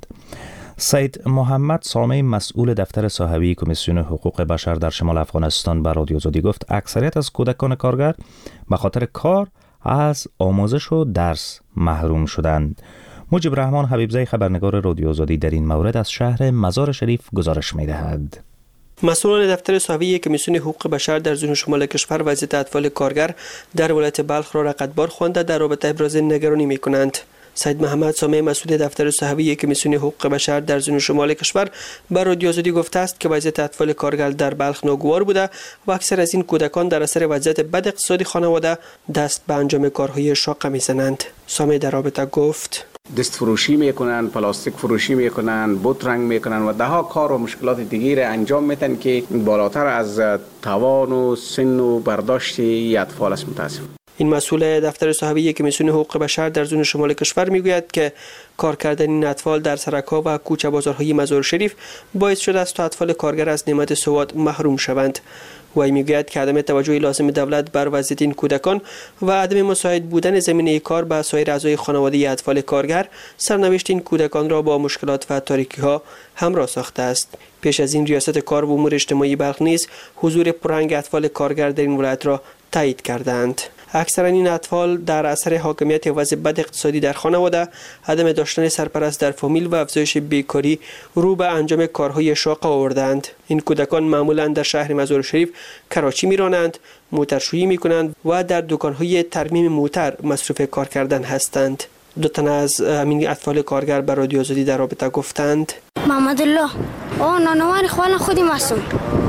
S1: سید محمد سامه مسئول دفتر صاحبی کمیسیون حقوق بشر در شمال افغانستان به رادیو آزادی گفت اکثریت از کودکان کارگر به خاطر کار از آموزش و درس محروم شدند. مجیب رحمان حبیبزی خبرنگار رادیو آزادی در این مورد از شهر مزار شریف گزارش می‌دهد.
S10: مسئولان دفتر صاحبی کمیسیون حقوق بشر در زون شمال کشور وضعیت اطفال کارگر در ولایت بلخ را رقتبار خوانده در رابطه ابراز نگرانی می‌کنند. سید محمد سامه مسئول دفتر صاحبی کمیسیون حقوق بشر در زون شمال کشور به رادیو آزادی گفته است که وضعیت اطفال کارگر در بلخ ناگوار بوده و اکثر از این کودکان در اثر وضعیت بد اقتصادی خانواده دست به انجام کارهای شاق می‌زنند. سامه در رابطه گفت
S11: دست فروشی میکنن، پلاستیک فروشی میکنن، بوت رنگ میکنن و دهها کار و مشکلات دیگری انجام میدن که بالاتر از توان و سن و برداشت اطفال است. متاسف.
S10: این مسئول دفتر صاحبی کمیسیون حقوق بشر در زون شمال کشور میگوید که کار کردن این اطفال در سرک‌ها و کوچه بازارهای مزار شریف باعث شده است تا اطفال کارگر از نعمت سواد محروم شوند. وی میگوید که عدم توجه لازم دولت بر وضعیت این کودکان و عدم مساعد بودن زمینه کار به سایر اعضای خانواده اطفال کارگر سرنوشت این کودکان را با مشکلات و تاریکی‌ها همراه ساخته است. پیش از این ریاست کار و امور اجتماعی بلخ نیز حضور پررنگ اطفال کارگر در این ولایت را تایید کردند. اکثر این اطفال در اثر حاکمیت وضع بد اقتصادی در خانواده، عدم داشتن سرپرست در فامیل و افزایش بیکاری رو به انجام کارهای شاق آوردند. این کودکان معمولا در شهر مزار شریف کراچی میرانند، موترشویی میکنند و در دکانهای ترمیم موتر مصروف کار کردن هستند. 2 تن از همین اطفال کارگر به رادیو آزادی در رابطه گفتند
S4: محمد الله نانوان خواهر خودم هستم،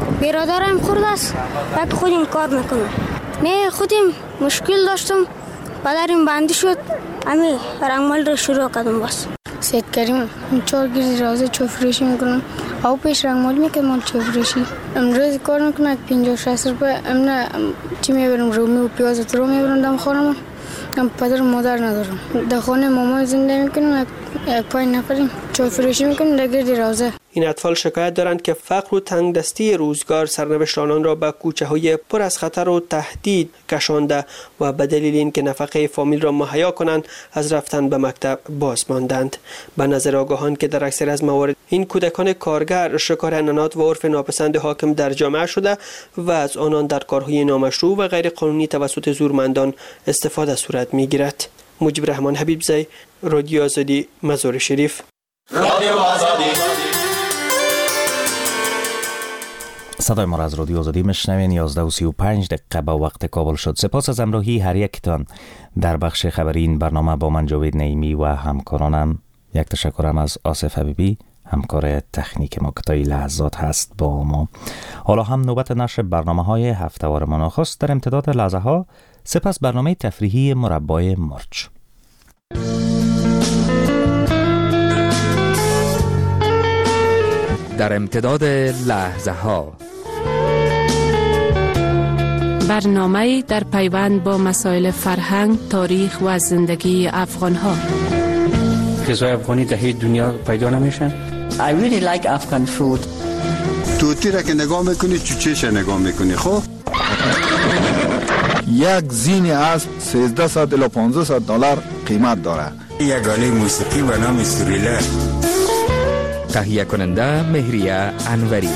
S4: برادرم خورد است، بعد خودم کار میکنم. نه خودم مشکل داشتم، پدرم بندی شد، رنگمال را شروع کردم. بس
S12: سید کریم چارگیری رازه چو فروشی میکنم،
S4: او پیش رنگ مال میکنه مال چای فروشی. امروز کار میکنه 50-60 روپیه. امنا چی میبرم رومی و پیاز و ترو میبرم دم خانم. پدر مادر ندارم. در خانه مامان زنده میکنم. یک 5 نفریم. چای فروشی میکنم در گرد روزه.
S10: این اطفال شکایت دارند که فقر و تنگدستی روزگار سرنوشت آنان را به کوچه‌های پر از خطر و تهدید کشانده و به دلیل اینکه نفقه فامیل را مهیا کنند از رفتن به مکتب باز ماندند. به نظر آگاهان که در اکثر از موارد این کودکان کارگر شکار عنعنات و عرف ناپسند حاکم در جامعه شده و از آنان در کارهای نامشروع و غیر قانونی توسط زورمندان استفاده صورت می‌گیرد. مجیب رحمان حبیبزی، رادیو آزادی، مزار شریف.
S1: رادیو آزادی. صدای ما را از رادیو آزادی میشنوین. 11:35 با وقت کابل شد. سپاس از همراهی هر یکتان در بخش خبری این برنامه. با من جاوید نعیمی و همکارانم. یک تشکرم از آصف حبیبی، همکار تکنیک ما که تا این لحظات هست با ما. حالا هم نوبت نشر برنامه‌های هفته‌وار ما نخست. در امتداد لحظه ها سپس برنامه تفریحی مربای مرچ.
S12: در امتداد لحظه ها
S8: برنامه در پیوند با مسائل فرهنگ، تاریخ و زندگی افغان ها.
S13: غذای افغانی در هیچ دنیا پیدا نمیشن.
S14: I really like Afghan food.
S15: توتی را که نگاه میکنی چوچهش نگاه میکنی. خب
S16: یک زین اسب 1300 الی 1500 دلار قیمت داره.
S17: یک آله موسیقی به نام سوریله.
S12: تهیه کننده مهریه انوری.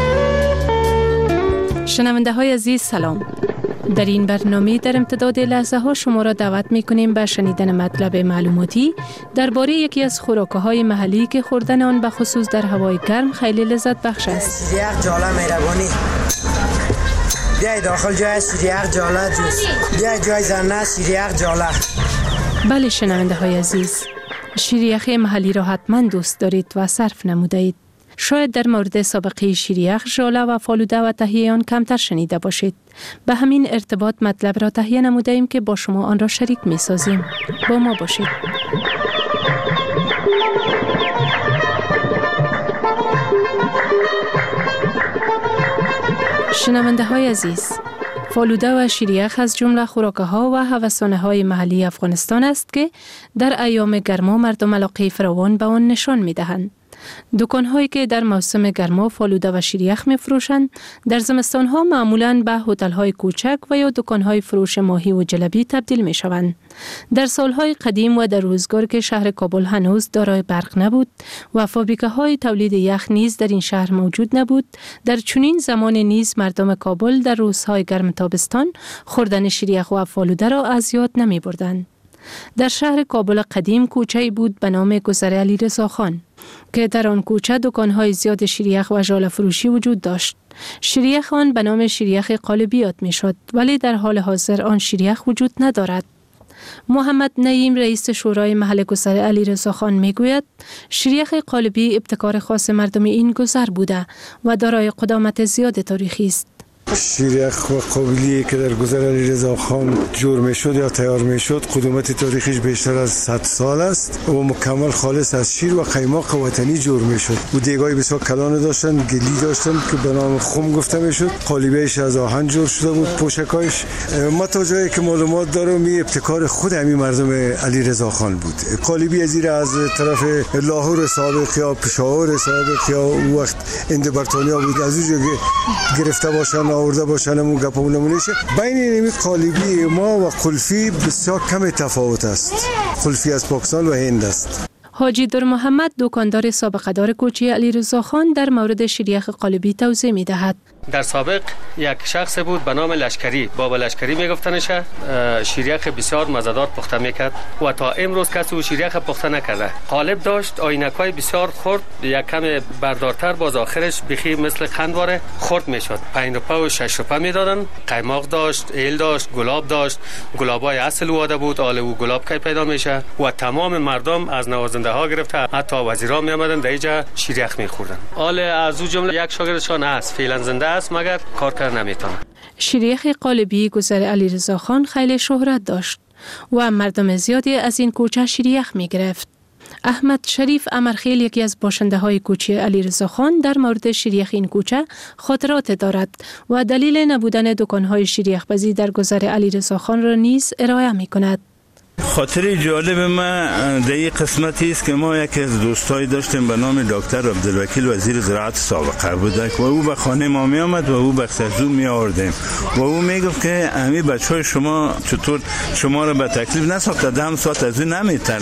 S8: شنونده های عزیز سلام. در این برنامه در امتداد لحظه ها شما را دعوت می کنیم به شنیدن مطلب معلوماتی درباره یکی از خوراکه های محلی که خوردن آن به خصوص در هوای گرم خیلی لذت بخش است.
S18: شیریخ جاله مهربانی. بیای داخل جای شیریخ جاله جوست. بیای جای زنه شیریخ جاله.
S8: بله شنونده های عزیز، شیریخ محلی را حتما دوست دارید و صرف نموده اید. شاید در مورد سابقه شیریخ، ژاله و فالوده و تهیه آن کمتر شنیده باشید. به همین ارتباط مطلب را تهیه نموده ایم که با شما آن را شریک می سازیم. با ما باشید. شنونده های عزیز، فالوده و شیریخ از جمله خوراک‌ها و هوسانه‌های محلی افغانستان است که در ایام گرما مردم علاقه فراوان به آن نشان می‌دهند. دکان‌هایی که در موسم گرما فالوده و شیریخ می‌فروشند، در زمستان‌ها معمولاً به هتل‌های کوچک و یا دکان‌های فروش ماهی و جلبی تبدیل می‌شوند. در سال‌های قدیم و در روزگار که شهر کابل هنوز دارای برق نبود و فابریکه‌های تولید یخ نیز در این شهر موجود نبود، در چنین زمان نیز مردم کابل در روزهای گرم تابستان خوردن شیریخ و فالوده را از یاد نمی‌بردند. در شهر کابل قدیم کوچه‌ای بود به نام گذر علیرضا خان که در آن کوچه دکان‌های زیاد شیریخ و ژاله فروشی وجود داشت. شیریخ آن به نام شیریخ قالبی یاد می‌شد، ولی در حال حاضر آن شیریخ وجود ندارد. محمد نعیم رئیس شورای محل گذر علیرضا خان میگوید شیریخ قالبی ابتکار خاص مردم این گذر بوده و دارای قدامت زیاد تاریخی است.
S19: شیریخ و قابلی که در گذر علیرضا خان جور میشد یا تیار میشد قدمت تاریخیش بیشتر از 100 سال است و مکمل خالص از شیر و قیماق وطنی جور میشد. و دیگای بسیار کلان داشتن، گلی داشتن که به نام خم گفته میشد. قالبیش از آهن جور شده بود، پوشکایش. ما تا جایی که معلومات دارم می ابتکار خود همین مردم علیرضا خان بود. قالبی از طرف لاهور سابق یا پشاور سابق یا وقت اند بریتانیا بود، از اونجا گرفته باشن آورده باشن و گپونمونشه. بین این قالبی ما و قلفی بسیار کم تفاوت است. قلفی از پاکستان و هند است.
S8: حاجی در محمد دکاندار سابقه دار کوچه علیرضا خان در مورد شیریخ قالبی توضیح می دهد.
S20: در سابق یک شخص بود به نام لشکری، بابا لشکری میگفتنش. شیریخ بسیار مزه‌دار پخته میکرد و تا امروز کسی شیریخ پخته نکرده. قالب داشت، آینکای بسیار خرد، یک کم بردارتر، باز آخرش بخی مثل قندواره خرد میشد. 5 روپه و 6 روپه میدادن. قیماق داشت، ایل داشت، گلاب داشت. گلابای اصل واده بود، آل و گلاب کی پیدا میشه و تمام مردم از نوازنده ها گرفته حتی وزیرا می آمدن در اینجا شیریخ میخوردن. آل از او جمله یک شاگردشان است، فعلا زنده است مگر کار کردن نمیتونه.
S8: شیریخ قالبی گذر علیرضا خان خیلی شهرت داشت و مردم زیادی از این کوچه شیریخ می گرفت. احمد شریف امرخیل یکی از باشنده های کوچه علیرضا خان در مورد شیریخ این کوچه خاطرات دارد و دلیل نبودن دکان‌های شیریخ‌بازی در گذر علیرضا خان را نیز ارائه می‌کند.
S21: خاطره جالب ما در این قسمتی است که ما یکی از دوستایی داشتیم به نام دکتر عبدالوکیل وزیر زراعت سابقه بودک و او به خانه ما می آمد و او بخشزو می آوردیم و او می گفت که امی بچهای شما چطور شما را به تکلیف نساخته دم ساعت از او نمیتل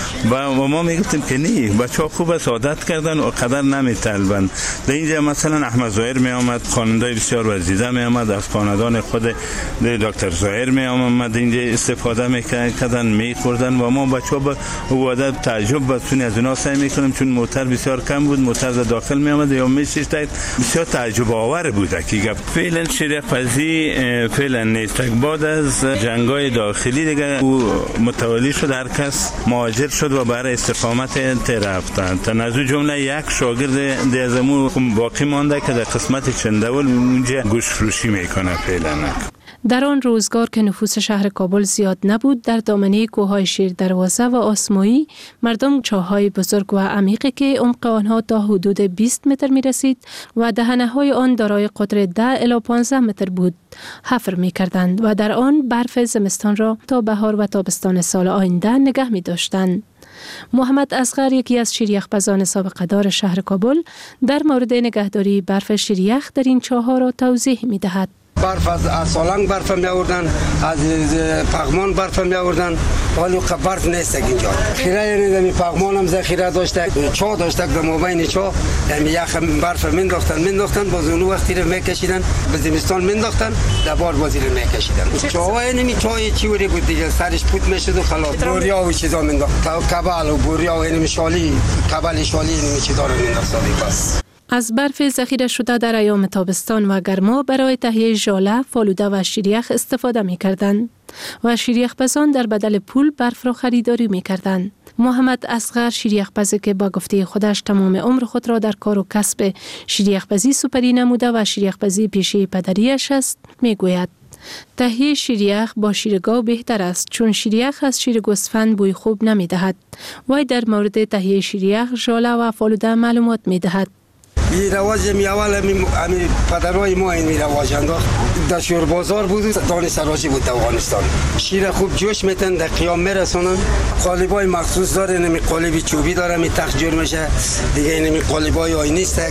S21: و ما می گفتیم که نه بچه ها خوب است عادت کردن و قدر نمیتلبند. در اینجا مثلا احمد ظاهر می آمد خواننده بسیار وزیده می آمد از خاندان خود دکتر ظاهر می آمد اینجا استفاده میکردن میخوردن و ما بچه ها به وعده تعجب بتونی از اونا سعی میکنیم چون موتر بسیار کم بود موتر در داخل می آمد یا میشیشت بسیار تعجب آور بود که گفت فعلا شیریخ‌بازی فعلا نیست. بعد از جنگای داخلی دیگه او متولی شد هر کس مهاجر شد و برای استقامت رفتن تا از جمله یک شاگرد دیزمو باقی مانده که در قسمت چندول اونجا گوشت فروشی میکنه فعلا.
S8: در آن روزگار که نفوس شهر کابل زیاد نبود در دامنه کوههای شیر دروازه و آسمایی مردم چاه‌های بزرگ و عمیقی که عمق آنها تا حدود 20 متر می رسید و دهنه‌های آن دارای قطر 10 الی 15 متر بود حفر می کردند و در آن برف زمستان را تا بهار و تابستان سال آینده نگه می داشتند. محمد اصغر یکی از شیریخ‌بازان سابقه دار شهر کابل در مورد نگهداری برف شیریخ در این چاه‌ها را توضیح می دهد.
S22: برف از سالنگ برف می آوردن از پغمان برف می آوردن ولی برف نیست اینجا. خیره یعنی دمی پغمان هم ذخیره داشته چاه داشته در مابین چاه یعنی یخ برف مینداختن باز اون وقتی رو میکشیدن به زمستان مینداختن در بار بازی رو میکشیدن. چاه یعنی چاه چیوری بود دیگه سرش پوت میشد و خلاص بوریا و چیزا مینداخت کبل و بوریا و یعنی شالی کبل شالی یعنی چیزا رو مینداخت بس.
S8: از برف ذخیره شده در ایام تابستان و گرما برای تهیه ژاله، فالوده و شیریخ استفاده می کردند و شیریخ‌بازان در بدل پول برف را خریداری می کردند. محمد اصغر شیریخ‌بازی که با گفته خودش تمام عمر خود را در کار و کسب شیریخ‌بازی سپری نموده و شیریخ‌بازی پیشه پدریش است می گوید. تهیه شیریخ با شیرگاو بهتر است چون شیریخ از شیر گوسفند بوی خوب نمی دهد. وی در مورد تهیه شیریخ، ژاله و فالوده معلومات می دهد.
S22: این رواج می اول می پدرای ما این می رواج انداخت در شور بازار بود دان سراجی بود در افغانستان شیر خوب جوش میتن در قیام میرسونن قالبای مخصوص داره نمی قالبی چوبی داره می تخت جور میشه دیگه نمی قالبای آینی است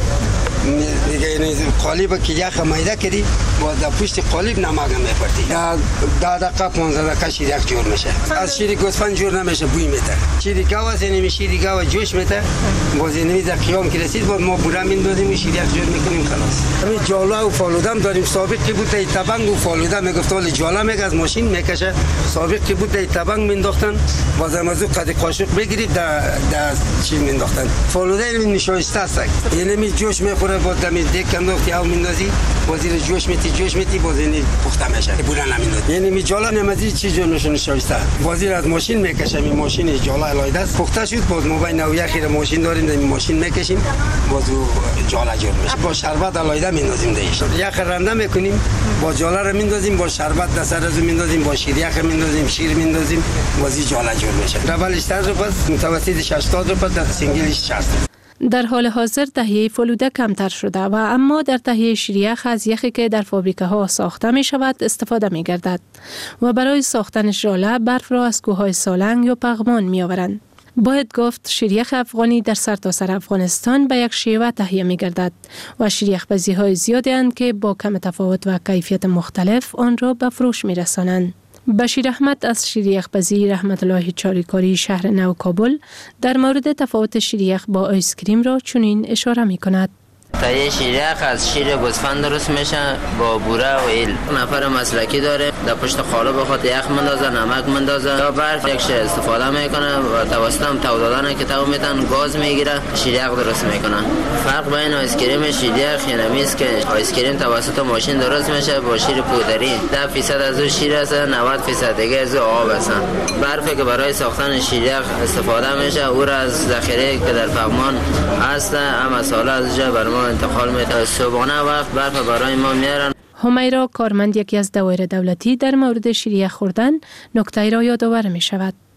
S22: دیگه قالب که یخ میده کردی با در پشت قالب نمک میپرتی 10 دقیقه 15 دقیقه شیر یک جور میشه از شیر گوسفند جور نمیشه بوی میده شیر گاو است نمی شیر گاو جوش میده باز نمی در قیام که رسید با ما برام میندازیم شیر یک جور میکنیم خلاص همین جاله و فالوده داریم سابق که بود تبنگ و فالوده میگفت ولی جاله میگه از ماشین میکشه سابق که بود تبنگ مینداختن باز از قد قاشق بگیرید در چی مینداختن فالوده این نشایسته است یعنی می جوش میخوره با دمی دیگه انداختی او میندازی بازی جوش میتی باز این پخته میشه بودن نمیندازی یعنی می جاله نمازی چی جور میشه نشایسته بازی از ماشین میکشه می ماشین جاله لایده است پخته شد باز ما بین او یخی ماشین داریم در ماشین میکشیم باز جاله جور میشه با شربت لایده میندازیم دیش یخ رنده میکنیم با جاله رو میندازیم با شربت در سر از میندازیم با شیر یخ میندازیم شیر میندازیم بازی جاله جور میشه اولش 100 روپیه متوسطش 80 روپیه در سینگلش 60.
S8: در حال حاضر تهیه فالوده کمتر شده و اما در تهیه شیریخ از یخی که در فابریکه ها ساخته می شود استفاده می گردد و برای ساختن ژاله برف را از کوههای سالنگ یا پغمان می آورند. باید گفت شیریخ افغانی در سرتاسر افغانستان به یک شیوه تهیه می گردد و شیریخ‌بازی های زیادی اند که با کم تفاوت و کیفیت مختلف آن را به فروش می رسانند. بشیر احمد از شیریخ‌بازی رحمت الله چاریکاری شهر نو کابل در مورد تفاوت شیریخ با آیسکریم را چنین اشاره می کند.
S23: تهیه شیریخ از شیر گوسفند درست میشه با بوره و ایل نفر مسلکی داره در پشت خاله بخواد یخ مندازه نمک مندازه تا برف یک شیر استفاده میکنه و توسط هم تو دادن که تو میتن گاز میگیره شیریخ درست میکنه. فرق بین آیسکریم شیریخ اینه است که آیسکریم توسط ماشین درست میشه با شیر پودری 10% از اون شیر است 90% دیگه از آب است. برفی که برای ساختن شیریخ استفاده میشه او را از ذخیره که در پغمان هست اما ساله از جا بر ما انتقال میده صبحانه وقت برف برای ما میارن.
S8: همیرا کارمند یکی از دوایر دولتی در مورد شیریخ خوردن نکته را یادآور می شود.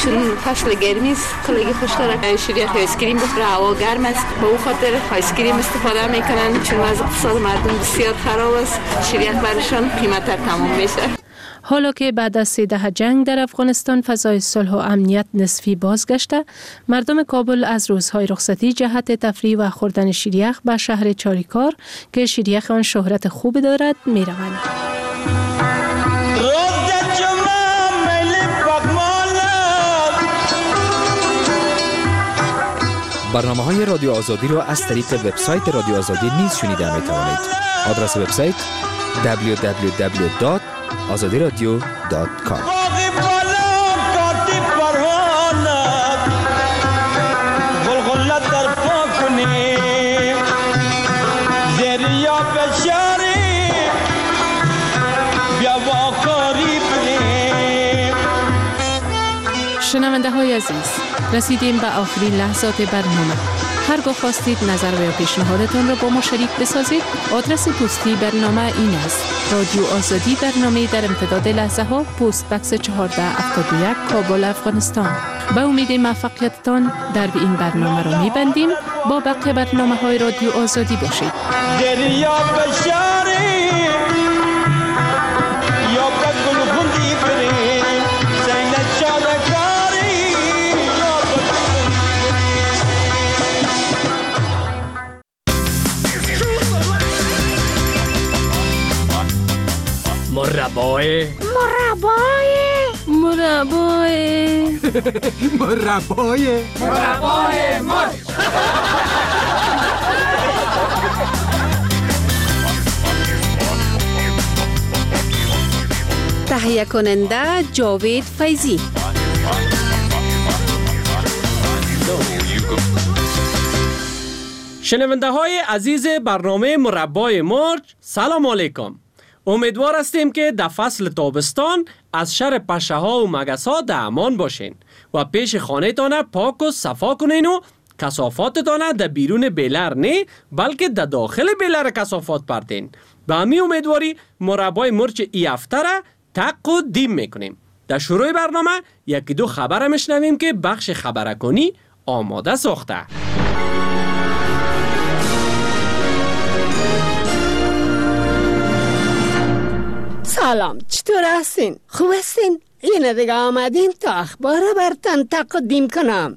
S5: چون فصل گرمی است خیلی خوشتره شیریخ آیس کریم بخوره، هوا گرم است، به او خاطر آیس کریم استفاده میکنن. چون از اقتصاد مردم بسیار خراب است، شیریخ برشان قیمت‌تر تمام میشه.
S8: حالا که بعد از 3 دهه جنگ در افغانستان فضای صلح و امنیت نسبی بازگشته، مردم کابل از روزهای رخصتی جهت تفریح و خوردن شیریخ به شهر چاریکار که شیریخ آن شهرت خوبی دارد میروند.
S12: برنامه‌های رادیو آزادی را از طریق وبسایت رادیو آزادی نیز شنیده می‌توانید. آدرس وبسایت www.azadiradio.com.
S8: شنونده های عزیز، رسیدیم به آخرین لحظات برنامه. هرگاه خواستید نظر و یا پیشنهادتان را با ما شریک بسازید، آدرس پستی برنامه این است: رادیو آزادی، برنامه در امتداد لحظه ها، پست بکس 1471 کابل، افغانستان. به امید موفقیتتان در این برنامه را میبندیم. با بقیه برنامه های رادیو آزادی باشید.
S6: مربای مرغ.
S7: تهیه کننده جاوید فیضی.
S6: شنونده های عزیز برنامه مربای مرغ، سلام علیکم. امیدوار هستیم که در فصل تابستان از شر پشه ها و مگس ها در امان باشین و پیش خانه تانه پاک و صفا کنین و کثافاتتان در بیرون بیلر نه بلکه در داخل بیلر کثافات پرتین. به همین امیدواری مربای مرچ ای هفته را تق و دیم میکنیم. در شروع برنامه یکی دو خبر میشنویم که بخش خبرکنی آماده ساخته.
S24: سلام، چطور هستین؟ خوب هستین؟ اینه دیگه آمدین تا اخبار برتن تقدیم کنم.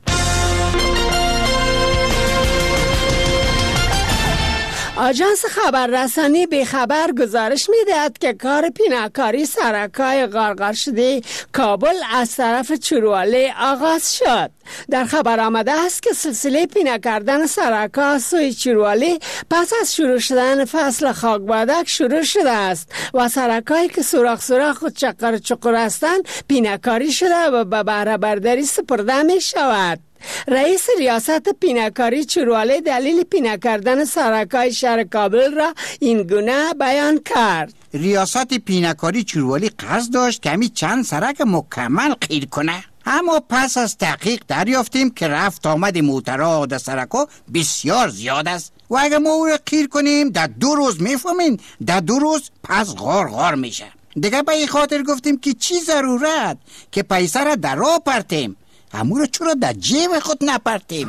S24: آژانس خبررسانی بیخبر گزارش میدهد که کار پینه‌کاری سرکای غارغار شده کابل از طرف چرولی آغاز شد. در خبر آمده است که سلسله پینه کردن سرکا سوی چرولی پس از شروع شدن فصل خاکبادک شروع شده است و سرکایی که سوراخ و چقر هستند پینه کاری شده و به بهره برداری سپرده می شود. رئیس ریاست پینه‌کاری چرولی دلیل پینه کردن سرکای شهر کابل را این گونه بیان کرد.
S25: ریاست پینه‌کاری چرولی قصد داشت کمی چند سرک مکمل خیر کنه، اما پس از تحقیق دریافتیم که رفت آمد موترها در سرکا بسیار زیاد است و اگر ما او را خیر کنیم در 2 روز میفهمین در 2 روز پس غار میشه. دیگه به این خاطر گفتیم که چی ضرورت که پیسه را در راه پرتیم، همون رو چرا در جیب خود نپرتیم؟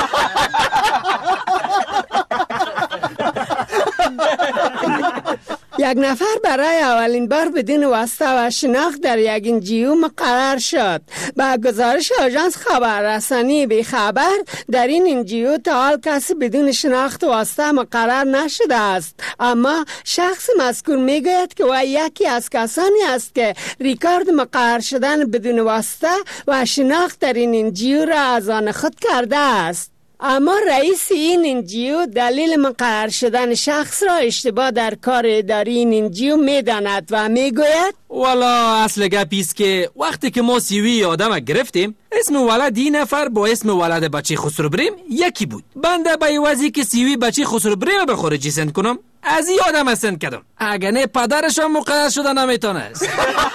S24: یک نفر برای اولین بار بدون واسطه و شناخت در یک NGO مقرر شد. با گزارش آژانس خبررسانی بیخبر در این NGO تا حال کسی بدون شناخت و واسطه مقرر نشده است، اما شخص مذکور میگوید که او یکی از کسانی است که ریکارد مقرر شدن بدون واسطه و شناخت در این NGO را از آن خود کرده است. اما رئیس این NGO دلیل مقرر شدن شخص را اشتباه در کار اداری این NGO میداند و میگوید
S6: والا اصل گپیست که وقتی که ما سیوی آدم گرفتیم اسم ولد این نفر با اسم ولد بچه خسرو بریم یکی بود. بنده به عوضی که سیوی بچه خسرو بریم به خارجی سند کنم از این آدم سند کردم، اگه نه پدرش هم مقرر شده نمیتونه است.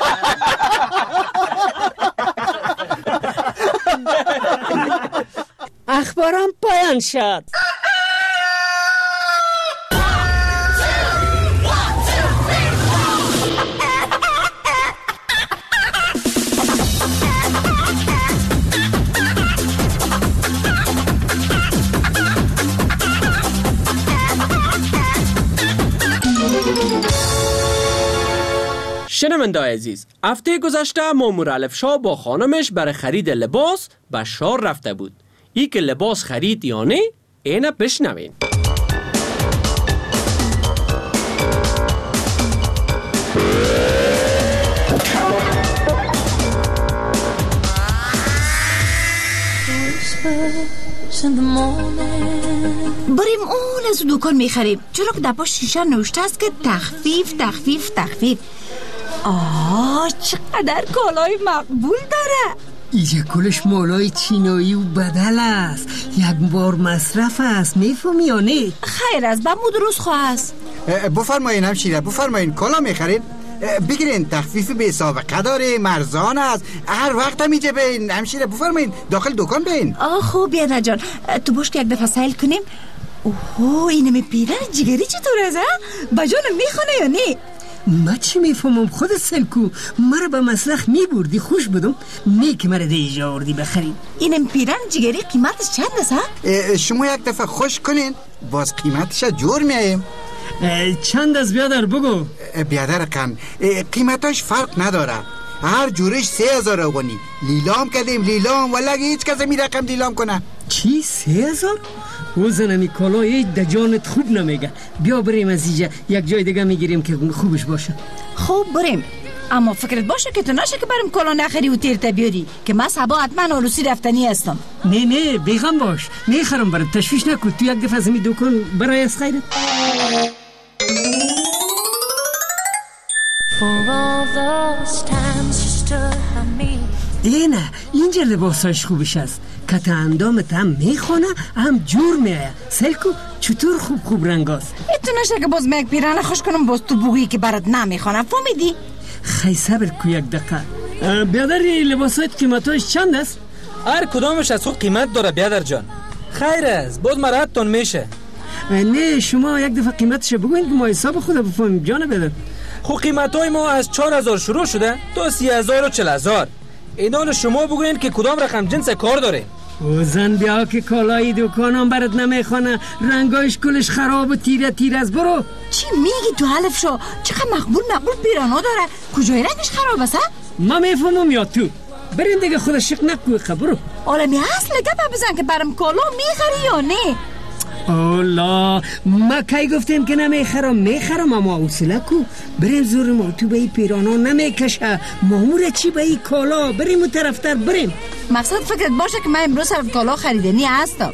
S24: اخبارم پایان شد.
S6: شنونده‌های عزیز، هفته گذشته مامور الفشا با خانمش برای خرید لباس به شار رفته بود. ای که لباس خرید یا نه، اینه بشنوین.
S2: بریم اون از دکان میخریم، چرا که در پشت شیشه نوشته است که تخفیف تخفیف تخفیف. چقدر کالای مقبول داره.
S3: اینجا کلش مالای چینایی و بدل است، یک بار مصرف است، میفهمی یا نه؟
S2: خیر است، به مو درست خواست.
S25: بفرمایین همشیره، بفرمایین. کالا میخرید؟ بگیرین، تخفیف به سابقه داره، مرزان است، هر وقت هم اینجا بین. همشیره بفرمایین داخل دکان بین.
S2: خوب بیادر جان، تو باش که یک دفعه سیل کنیم. اینه پیرن جگری چطور است؟ بجانم میخونه یا نه؟
S3: ما چی میفهمم؟ خودت سلکو مرا به مسلخ میبردی، خوش بدم نیک مرا دیجا آوردی بخریم.
S2: اینم پیرن جگری قیمتش چند است؟
S25: شما یک دفعه خوش کنین باز قیمتش جور میاییم.
S3: چند از بیادر بگو.
S25: بیادر کن قیمتاش فرق نداره، هر جورش 3000 افغانی. لیلام کردیم، لیلام، ولی هیچ کس می رقم لیلام کنه.
S3: چی 3000؟ او زنمی کالا هیچ در جانت خوب نمیگه. بیا بریم از اینجا یک جای دیگه میگیریم که خوبش باشه.
S2: خوب بریم، اما فکرت باشه که تو نشه که بریم کالا نخری و تیرتا بیاری، که من صبا حتما آروسی رفتنی هستم.
S3: نه بیغم باش، میخرم برات، تشویش نکن. تو یک دفعه از این دکان برای از خیرت. اینه اینجا لباساش خوبش است، کت اندامت هم میخونه هم جور میایه. سلکو چطور خوب رنگاست.
S2: تو نشه که باز یک پیرانه خوش کنم باز تو بوگی که برات نمیخونه، فهمیدی؟
S3: خیلی صبر کو یک دقیقه. بیادر لباسایت قیمتاش چند است؟
S4: هر کدامش از خود قیمت داره بیادر جان. خیر است، باز مراتون میشه.
S3: نه شما یک دفعه قیمتش بگوین که ما حساب خود بفهمیم جان بیادر.
S4: خب قیمتای ما از 4000 شروع شده تا 30000 و 40000. اینا شما بگوین که کدام رقم جنس کار داره.
S3: او زن بیا که کالای دکانم برات نمیخونه، رنگایش کلش خراب و تیر از. برو.
S2: چی میگی تو حلف شو؟ چقدر مقبول پیرانا داره، کجای رنگش خراب است؟
S3: ما میفهمم یا تو؟ برین دیگه خودش شک نکوی خبرو.
S2: عالمی اصل گپ بزن که برم کالا میخری یا نه؟
S3: اولا ما کی گفتیم که میخرم اما حوصله کو. بریم زور ما تو به این پیرانا نمیکشه، مامور چی به این کالا. بریم اون طرفتر بریم.
S2: مقصد فکرت باشه که من امروز صرف کالا خریدنی هستم.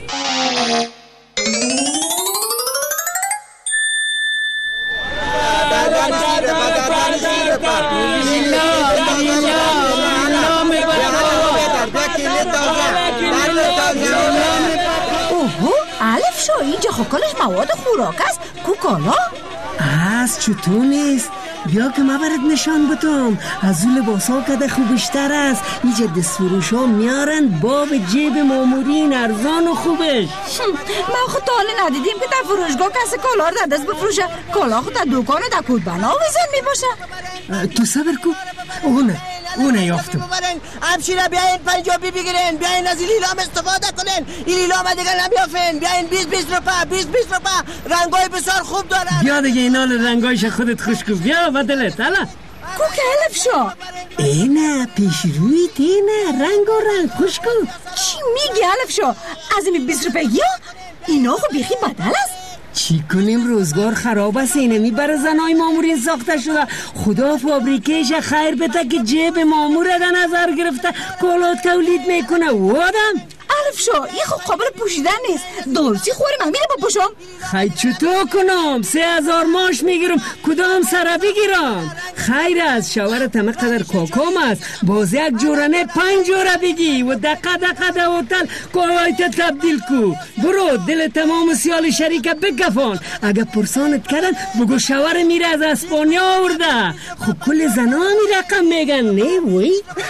S2: الف شو اینجا خوکالش مواد خوراک است، کو کالا؟
S3: از چطور نیست؟ بیا که ما برات نشان بدم. از اون لباس ها کده خوبشتر است. اینجا دست فروش ها میارن باب جیب مامورین ارزان و خوبش.
S2: من خود تا حالا ندیدیم که در فروشگاه کسی کالا رو در دست بفروشه. کالا خود در دکان و در کودبنا ویزن میباشه.
S3: تو صبر کو. اونه یافتم.
S18: همشیره بیاین پنجابی بگیرین، بیاین از لیلام استفاده کنین. این لیلام دیگه نمیافین. بیاین 20 روپا رنگای بسیار خوب دارن.
S3: بیا دیگه اینا رنگایش خودت خوش کو. بیا بدلت حالا.
S2: کو که الف شو.
S3: اینه پیش روی تینه رنگ خوش کو.
S2: چی میگی الف شو؟ از این 20 روپا یا اینا خو بیخی بدل است.
S3: چی کنیم روزگار خراب است. اینمی برای زنای مامورین ساخته شده. خدا فابریکهش خیر بده که جیب مامور در نظر گرفته کالات تولید میکنه. وادم
S2: الف شو این خب قابل پوشیدن نیست. دارسی خوریم همینه بپوشم.
S3: خیلی چطور کنم؟ 3000 ماش میگیرم، کدام سره بگیرم؟ خیر است شوهرت همه قدر کاکام است، باز یک جورانه 5 جوره بگی و دقه در هتل کالایت تبدیل کو. برو دل تمام سیال شریکه بگفان. اگه پرسانت کردن بگو شوهر میره از اسپانیا آورده. خب کل زنا می رقم میگن نه وی؟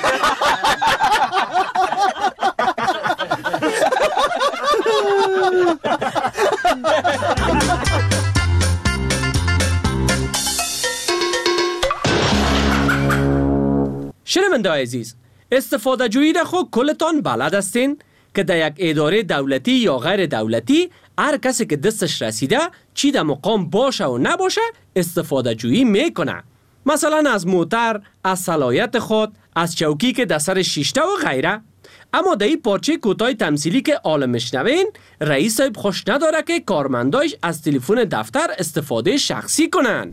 S6: شنونده عزیز، استفاده جویی را خود کلتان بلد هستین که در یک اداره دولتی یا غیر دولتی هر کسی که دستش رسیده چی در مقام باشه و نباشه استفاده جویی میکنه. مثلا از موتر، از صلاحیت خود، از چوکی که در سر شیشته و غیره. اما در این پارچه کوتاه تمثیلی که آل میشنوین، رئیس صاحب خوش نداره که کارمندایش از تلفن دفتر استفاده شخصی کنن.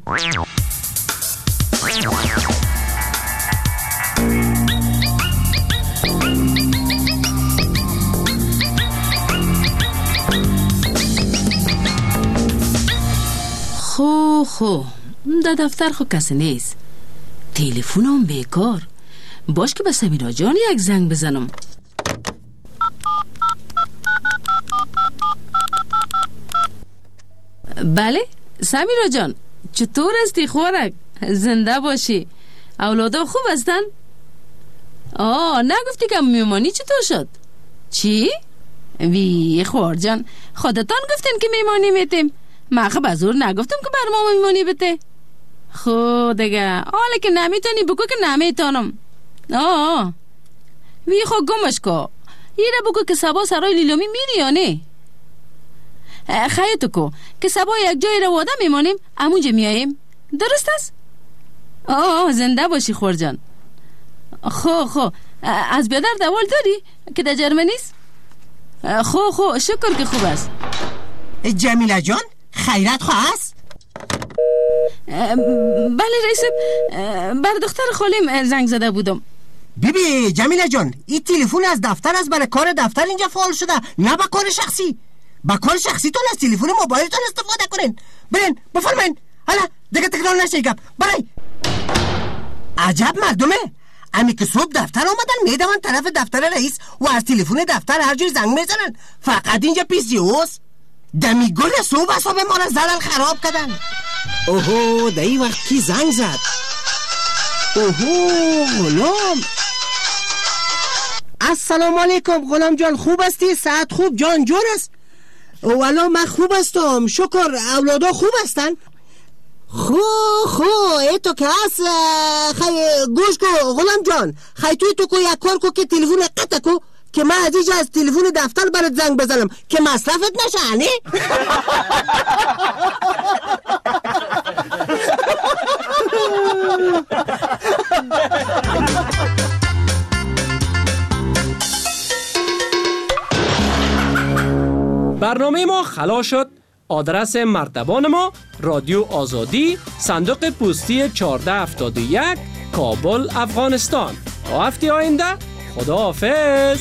S1: خو در دفتر خو کسی نیست. تلفنم بیکار. باش که به سمیرا جان یک زنگ بزنم. بله سمیرا جان، چطور هستی خورک؟ زنده باشی. اولادا خوب هستن؟ نگفتی که میمانی چطور شد؟ چی؟ وی خور جان، خودتان گفتین که میمانی میتیم. من خب از اور نگفتم که بر ما میمانی بته. خود دیگه حالا که نمیتونی بگو که نمیتونم. وی خود گمش که یه را بگو که سبا سرای لیلامی میری یا نه؟ خیلی کو که سبا یک جایی را واده میمانیم، امونجا میاییم. درست است؟ زنده باشی خور جان. خو از بیادر دوال داری که در جرمنی است؟ خو شکر که خوب است.
S18: جمیله جان خیرت خواه است؟
S1: بله رئیس، بر دختر خالیم زنگ زده بودم.
S18: بیبی جمیله جان، این تلفن از دفتر است، برای کار دفتر اینجا فعال شده، نه با کار شخصی. با کار شخصی تون از تلفن موبایلتون استفاده کنین. برین بفرمایین. حالا دیگه تکرار نشه گپ. برای عجب مردمه. امی که صبح دفتر آمدن میدون طرف دفتر رئیس و از تلفن دفتر هر جای زنگ میزنن. فقط اینجا پیسیوس دمی گل صبح حساب ما را زدن خراب کردن. اوهو در این وقت کی زنگ زد؟ اوهو غلام. السلام علیکم غلام جان، خوب هستی؟ ساعت خوب جان جور است؟ والا من خوب هستم شکر. اولادا خوب هستن؟ خو ایتو که هست گوش کو غلام جان، خیلی تو کو یک کار کو که تلفن قطع کو که من از اینجا از تلفن دفتر برات زنگ بزنم که مصرفت نشه. نه
S6: برنامه ما خلاص شد. آدرس مرتبان ما رادیو آزادی، صندوق پستی 1471، کابل، افغانستان. تا هفته آینده خدا حافظ.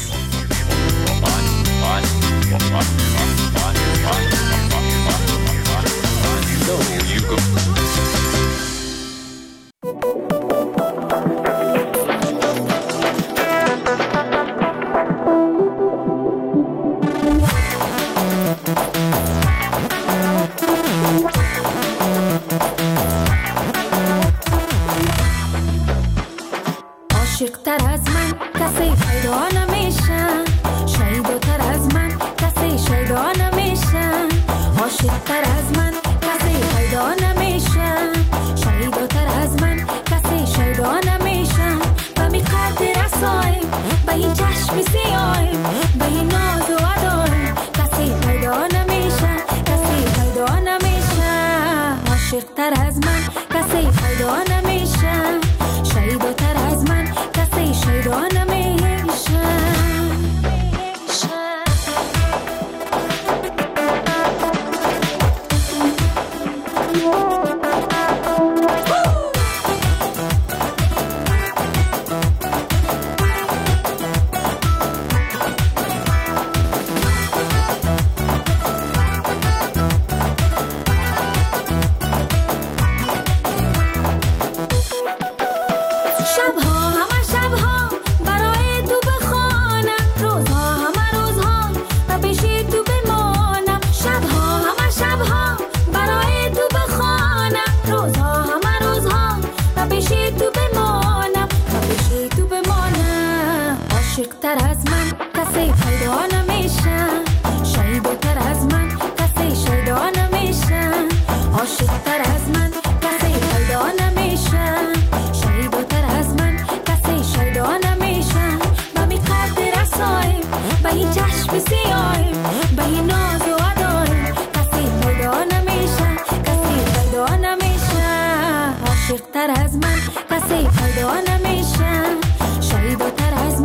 S9: عاشق‌تر از من کسی پیدا نمیشه، شیداتر از من کسی شیدا نمیشه. عاشق‌تر از من کسی پیدا نمیشه، شیداتر از من کسی شیدا نمیشه. به می قد رساییم به این چشم سیاییم، به این ناز و اداییم، کسی پیدا نمیشه، کسی پیدا نمیشه. عاشق‌تر از من کسی پیدا نمیشه، شیداتر از من کسی شیدا نمیشه. شایداتر از من کسی پیدا نمیشه، شایداتر از